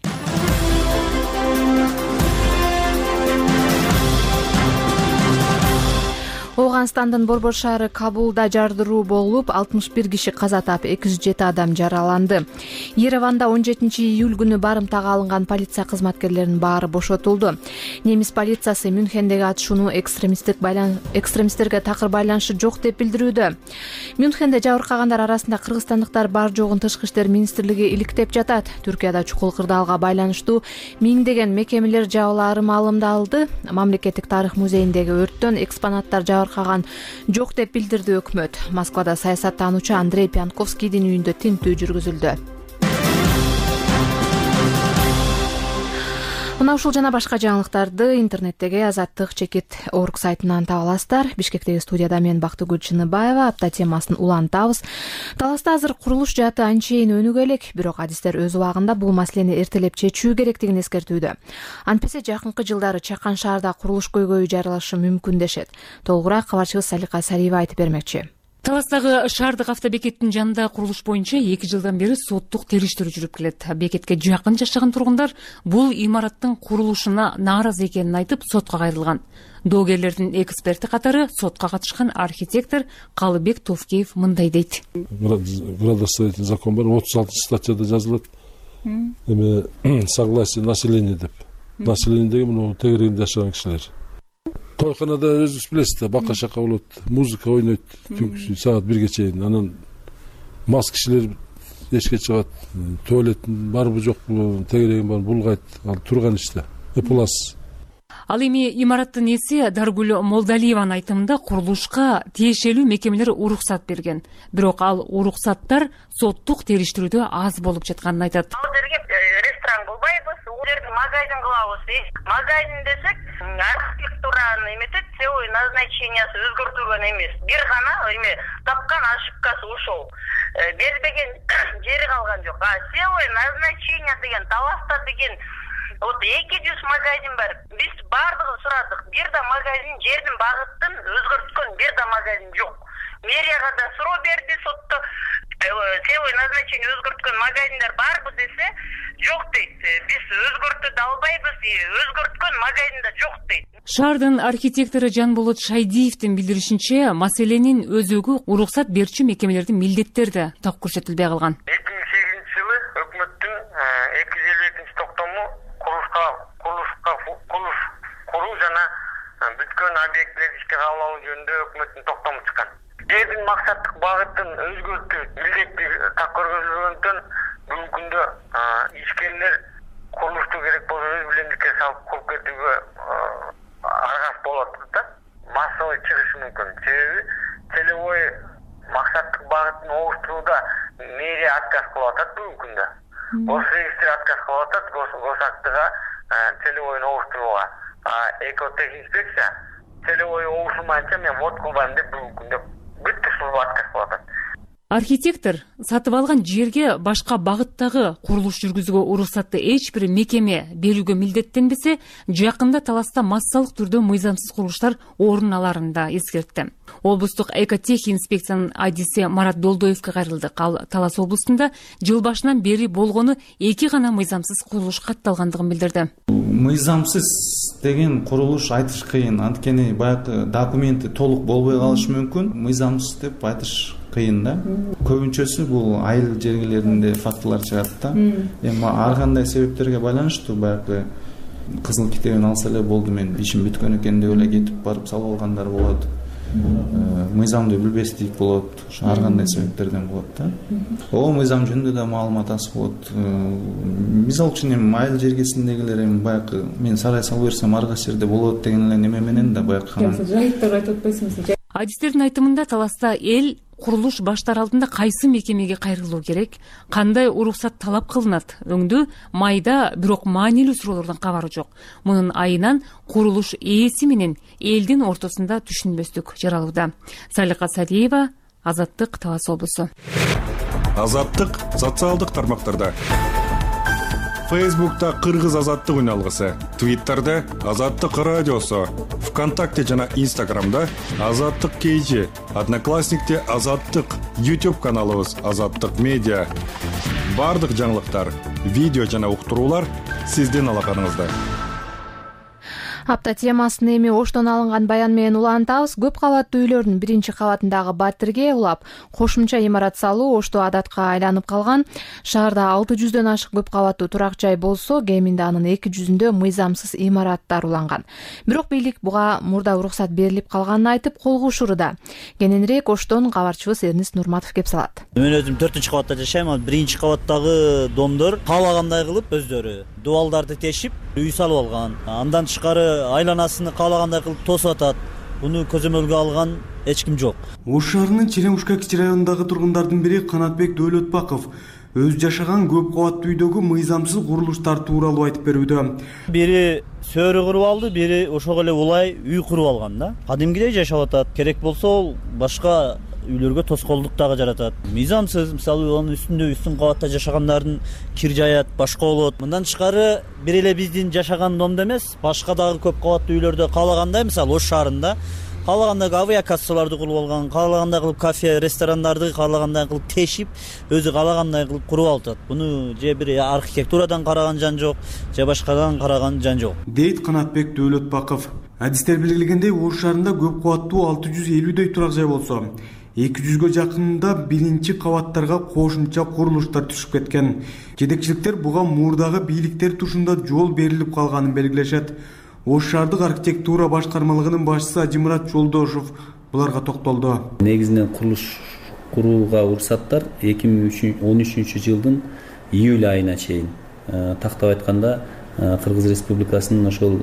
S1: Ооганстандын борбор шаары Кабулда жардыруу болуп, 61 киши каза таап, 207 адам жараланды. Ереванда 17 июль күнү барымтага алынган полиция кызматкерлеринин баары бошотулду. Немис полициясы Мюнхендеги атышууну экстремисттерге такыр байланышы жок деп билдирүүдө. Мюнхенде жабыркагандар арасында кыргызстандыктар бар жогун Тышкы иштер министрлиги иликтеп жатат. Түркияда чукул кырдаалга байланыштуу миңдеген мекемелер жабыларын маалымдалды. Мамлекеттик тарых музейиндеги өрттөн экспонаттар жабыркаган жок деп билдирди өкмөт. Москвада саясаттануучу Андрей Пьянковскийдин үйүндө тинтүү жүргүзүлдү. Мына ушул жана башка жаңылыктарды интернеттеги azattik.org сайтынан таба аласыздар. Бишкектеги студияда мен Бактыгүл Чыныбаева. Апта темасын улантабыз. Таласта азыр курулуш жааты анчейин өнүгө элек, бирок адистер өз убагында бул маселени эртелеп чечүү керектигин эскертүүдө. Антпесе жакынкы жылдары Чакан шаарда курулуш көйгөйү жаралышы мүмкүн дешет. Толугураак кабарчыбыз Салика Сариева айтып бермекчи.
S3: Таластагы шаардык автобекеттин жанында курулуш боюнча 2 жылдан бери соттук териштирүү жүрүп келет. Бекетке жакын жашаган тургундар бул имараттын курулушуна нааразы экенин айтып сотко кайрылган. Доогерлердин эксперти катары сотко катышкан архитектор Калыбек Товкеев мындай дейт.
S18: Градостроительный закон бар, 36 статьяда жазылат. Эми согласие населения деп. Население деген мына тегерегинде жашаган кишилер. Тойханада өзүңүз билесиз, бака шака болот, музыка ойнойт, түнкү саат 1ге чейин. Анан мас кишилер эшикке чыгат, туалеттин барбы жокпу, тегерегин бар булгайт, ал турган иште. Плас.
S3: Ал эми имараттын ээси Даргүл Молдалиеванын айтымында курулушка тиешелүү мекемелер уруксат берген. Бирок ал уруксаттар соттук териштирүүдө аз болуп жатканын айтат.
S10: Ресторан кылбайбыз, у жерде магазин кылабыз. Магазин десек, архитектураны эметет, целый назначениясы өзгөртүлгөн эмес. Бир гана эме тапкан ошибкасы ушул. Бербеген жери калган жок. Целый назначение деген таласта деген вот 200 магазин бар. Биз бардыгын сурадык. Бир да магазин жердин багытын өзгөрткөн бир да магазин жок. Мэрияга да суроо берди, сотто целый назначение өзгөрткөн магазиндар барбы десе, жок дейт. Биз өзгөртө да албайбыз, өзгөрткөн магазин да жок дейт.
S3: Шаардын архитектору Жанболот Шайдиевдин билдиришинче, маселенин өзөгү уруксат берчү мекемелердин милдеттери так көрсөтүлбөй калган.
S9: 2008 жылы өкмөттүн 252 токтому куруу жана бүткөн объектилерди ишке кабыл алуу жөнүндө өкмөттүн токтому чыккан. Жердин максаттык багытын өзгөртүү милдети так көргөзүлгөндөн бүгүнкү күндө ишкерлер курулушту керек болсо өз билемдикке салып куруп кетүүгө аргас болот да. Массовый чыгышы мүмкүн. Себеби целевой максаттык багытын оңуштурууда мэрия отказ кылып атат бүгүнкү күндө. Госрегистр отказ кылып атат госактыга целевойну оңуштурууга. Экотехинспекция целевой оңуштурмайынча мен вод кылбайм деп бүгүнкү күндө бүт служба отказ кылып атат.
S3: Архитектор сатып алган жерге башка багыттагы курулуш жүргүзүүгө уруксатты эч бир мекеме берүүгө милдеттенбесе, жакында таласта массалык түрдө мыйзамсыз курулуштар орун аларын да эскертти. Облустук экотехинспекциянын адиси Марат Долдоевке кайрылдык. Ал Талас облусунда жыл башынан бери болгону 2 гана мыйзамсыз курулуш катталгандыгын билдирди.
S12: Мыйзамсыз деген курулуш айтыш кыйын, анткени баягы документи толук болбой калышы мүмкүн. Мыйзамсыз деп айтыш кыйын да. Көбүнчөсү бул айыл жерлеринде фактылар чыгат да. Эми ар кандай себептерге байланыштуу баягы кызыл китебин алса эле болду, мен ишим бүткөн экен деп эле кетип барып салып алгандар болот. Мыйзамды билбестик болот, ар кандай себептерден болот да. Мыйзам жөнүндө да маалымат аз болот. Мисалы үчүн эми айыл жергесиндегилер эми баягы мен сарай салып берсем ар кайсы жерде болот деген эле неме менен да баягы
S3: жайыттарды айтып атпайсыңызбы? Адистердин айтымында Таласта эл курулуш баштар алдында кайсы мекемеге кайрылуу керек, кандай уруксат талап кылынат өңдүү майда бирок маанилүү суроолордон кабары жок. Мунун айынан курулуш ээси менен элдин ортосунда түшүнбөстүк жаралууда. Салика Садиева, Азаттык, Талас облусу.
S11: Азаттык социалдык тармактарда. Фейсбукта Кыргыз Азаттык үналгысы, Твиттерде Азаттык радиосу, ВКонтакте жана Инстаграмда Азаттык KG, Одноклассникте Азаттык, YouTube каналыбыз Азаттык медиа. Бардык жаңылыктар, видео жана уктуруулар сиздин алаканыңызда.
S1: Апта темасын эми Оштон алынган баян менен улантабыз. Көп кабаттуу үйлөрдүн биринчи кабатындагы батирге улап кошумча имарат салуу Ошто адатка айланып калган. Шаарда 600дөн ашык көп кабаттуу турак жай болсо, кеминде анын 200-үндө мыйзамсыз имараттар уланган. Бирок бийлик буга мурда уруксат берилип калганын айтып колго ушуруда. Кененирээк Оштон кабарчыбыз Эрнест Нурматов кеп салат.
S13: Мен өзүм 4-кабатта жашайм. Ал биринчи кабаттагы домдор каалагандай кылып өздөрү дубалдарды тешип үй салып алган. Андан тышкары айланасыны каалагандай кылып тосуп атат. Буну көзөмөлгө алган эч ким жок.
S14: Ош шаарынын Черемушка кичи районундагы тургундардын бири Канатбек Дөөлөтбаков өз жашаган көп кабаттуу үйдөгү мыйзамсыз курулуштар тууралуу айтып берүүдө.
S13: Бири сөөрү куруп алды, бири ошого эле улай үй куруп алган да. Кадимкидей жашап атат. Керек болсо башка үйлөргө тоскоолдук дагы жаратат. Мыйзамсыз, мисалы анын үстүн кабатта жашагандардын кир жаят башка болот. Мындан тышкары бир эле биздин жашаган домдо эмес, башка дагы көп кабаттуу үйлөрдө каалагандай, мисалы Ош шаарында каалагандай авиакассаларды куруп алган, каалагандай кылып кафе, ресторандарды каалагандай кылып тешип, өзү каалагандай кылып куруп алат. Буну же бир архитектурадан караган жан жок, же башкадан караган жан жок.
S14: Дейт Канатбек Дөөлөтбаков. Адистер белгилегендей, Ош шаарында көп кабаттуу 650дөй турак жай болсо, 200гө жакынында биринчи кабаттарга кошумча курулуштар түшүп кеткен. Жетекчиликтер буга мурдагы бийликтер тушунда жол берилип калганын белгилешет. Ош шаардык архитектура башкармалыгынын башчысы Ажимурат Жолдошов буларга токтолду.
S16: Негизинен курулуш курууга уруксаттар 2013 жылдын июль айына чейин, тактап айтканда Кыргыз Республикасынын ошол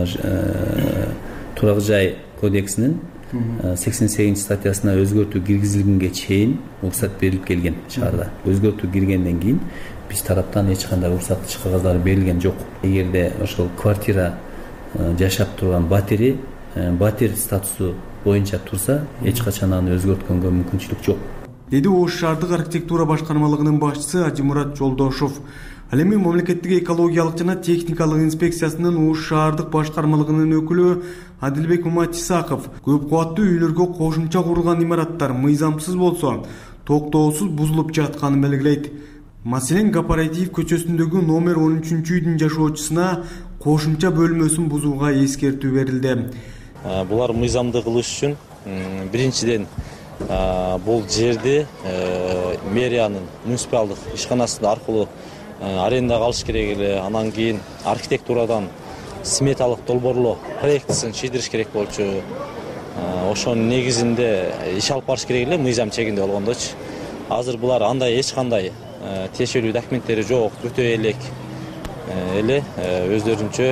S16: турак жай кодексинин 88 статьясына өзгөртүү киргизилгенге чейин уруксат берилип келген шаарда. Өзгөртүү киргенден кийин биз тараптан эч кандай уруксаттык кагаздар берилген жок. Эгерде ошол квартира жашап турган батир статусу боюнча турса, эч качан аны өзгөрткөнгө мүмкүнчүлүк жок.
S14: Деди Ош шаардык архитектура башкармалыгынын башчысы Ажимурат Жолдошов. Ал эми мамлекеттик экологиялык жана техникалык инспекциясынын Ош шаардык башкармалыгынын өкүлү Адилбек Уматисаков көп кабаттуу үйлөргө кошумча курулган имараттар мыйзамсыз болсо, токтоосуз бузулуп жатканын белгилейт. Маселен, Кооператив көчөсүндөгү номер 13-үйдүн жашоочусуна кошумча бөлмөсүн бузууга эскертүү берилди.
S25: Булар мыйзамды кылыш үчүн биринчиден бул жерди мэриянын муниципалдык ишканасы аркылуу арендага алыш керек эле. Анан кийин архитектурадан сметалык долбоорлоо проектисин чийдириш керек болчу. Ошонун негизинде иш алып барыш керек эле мыйзам чегинде болгондочу. Азыр булар андай эч кандай тиешелүү документтери жок, өтө элек эле өздөрүнчө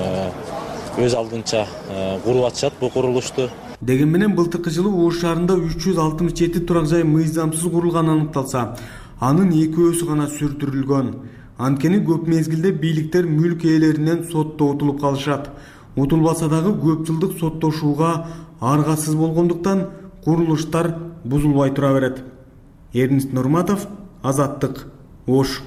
S25: өз алдынча куруп атышат бул курулушту.
S14: Деген менен былтыркы жылы Ош шаарында 367 турак жай мыйзамсыз курулганы аныкталса, анын 2-өсү гана сүрдүрүлгөн. Анткени көп мезгилде бийликтер мүлк ээлеринен сотто утулуп калышат. Утулбаса дагы көп жылдык соттошууга аргасыз болгондуктан курулуштар бузулбай тура берет. Эрнест Нурматов, Азаттык, Ош.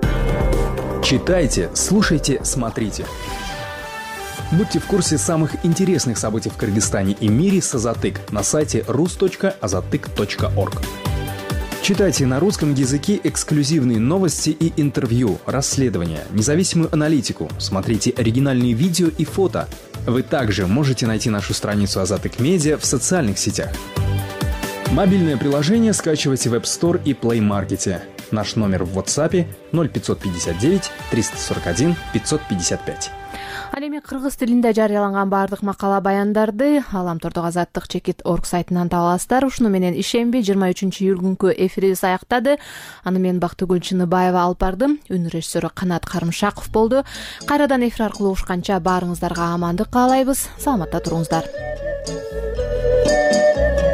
S26: Читайте, слушайте, смотрите. Будьте в курсе самых интересных событий в Кыргызстане и мире с Азаттык на сайте rus.azattyk.org. Читайте на русском языке эксклюзивные новости и интервью, расследования, независимую аналитику, смотрите оригинальные видео и фото. Вы также можете найти нашу страницу Азаттык Медиа в социальных сетях. Мобильное приложение скачивайте в App Store и Play Market. Наш номер в WhatsApp 0559 341 555.
S1: Ал эми кыргыз тилинде жарыяланган баардык макала баяндарды Аламтордук Азаттык чекит орг сайтынан таба аласыздар. Ушуну менен ишемби 23 июль күнкү эфирибиз аяктады. Аны мен Бактыгүл Чыныбаева алып бардым. Үн режиссеру Канат Карымшаков болду. Кайрадан эфир аркылуу ушканча баарыңыздарга амандык каалайбыз. Саламатта туруңуздар.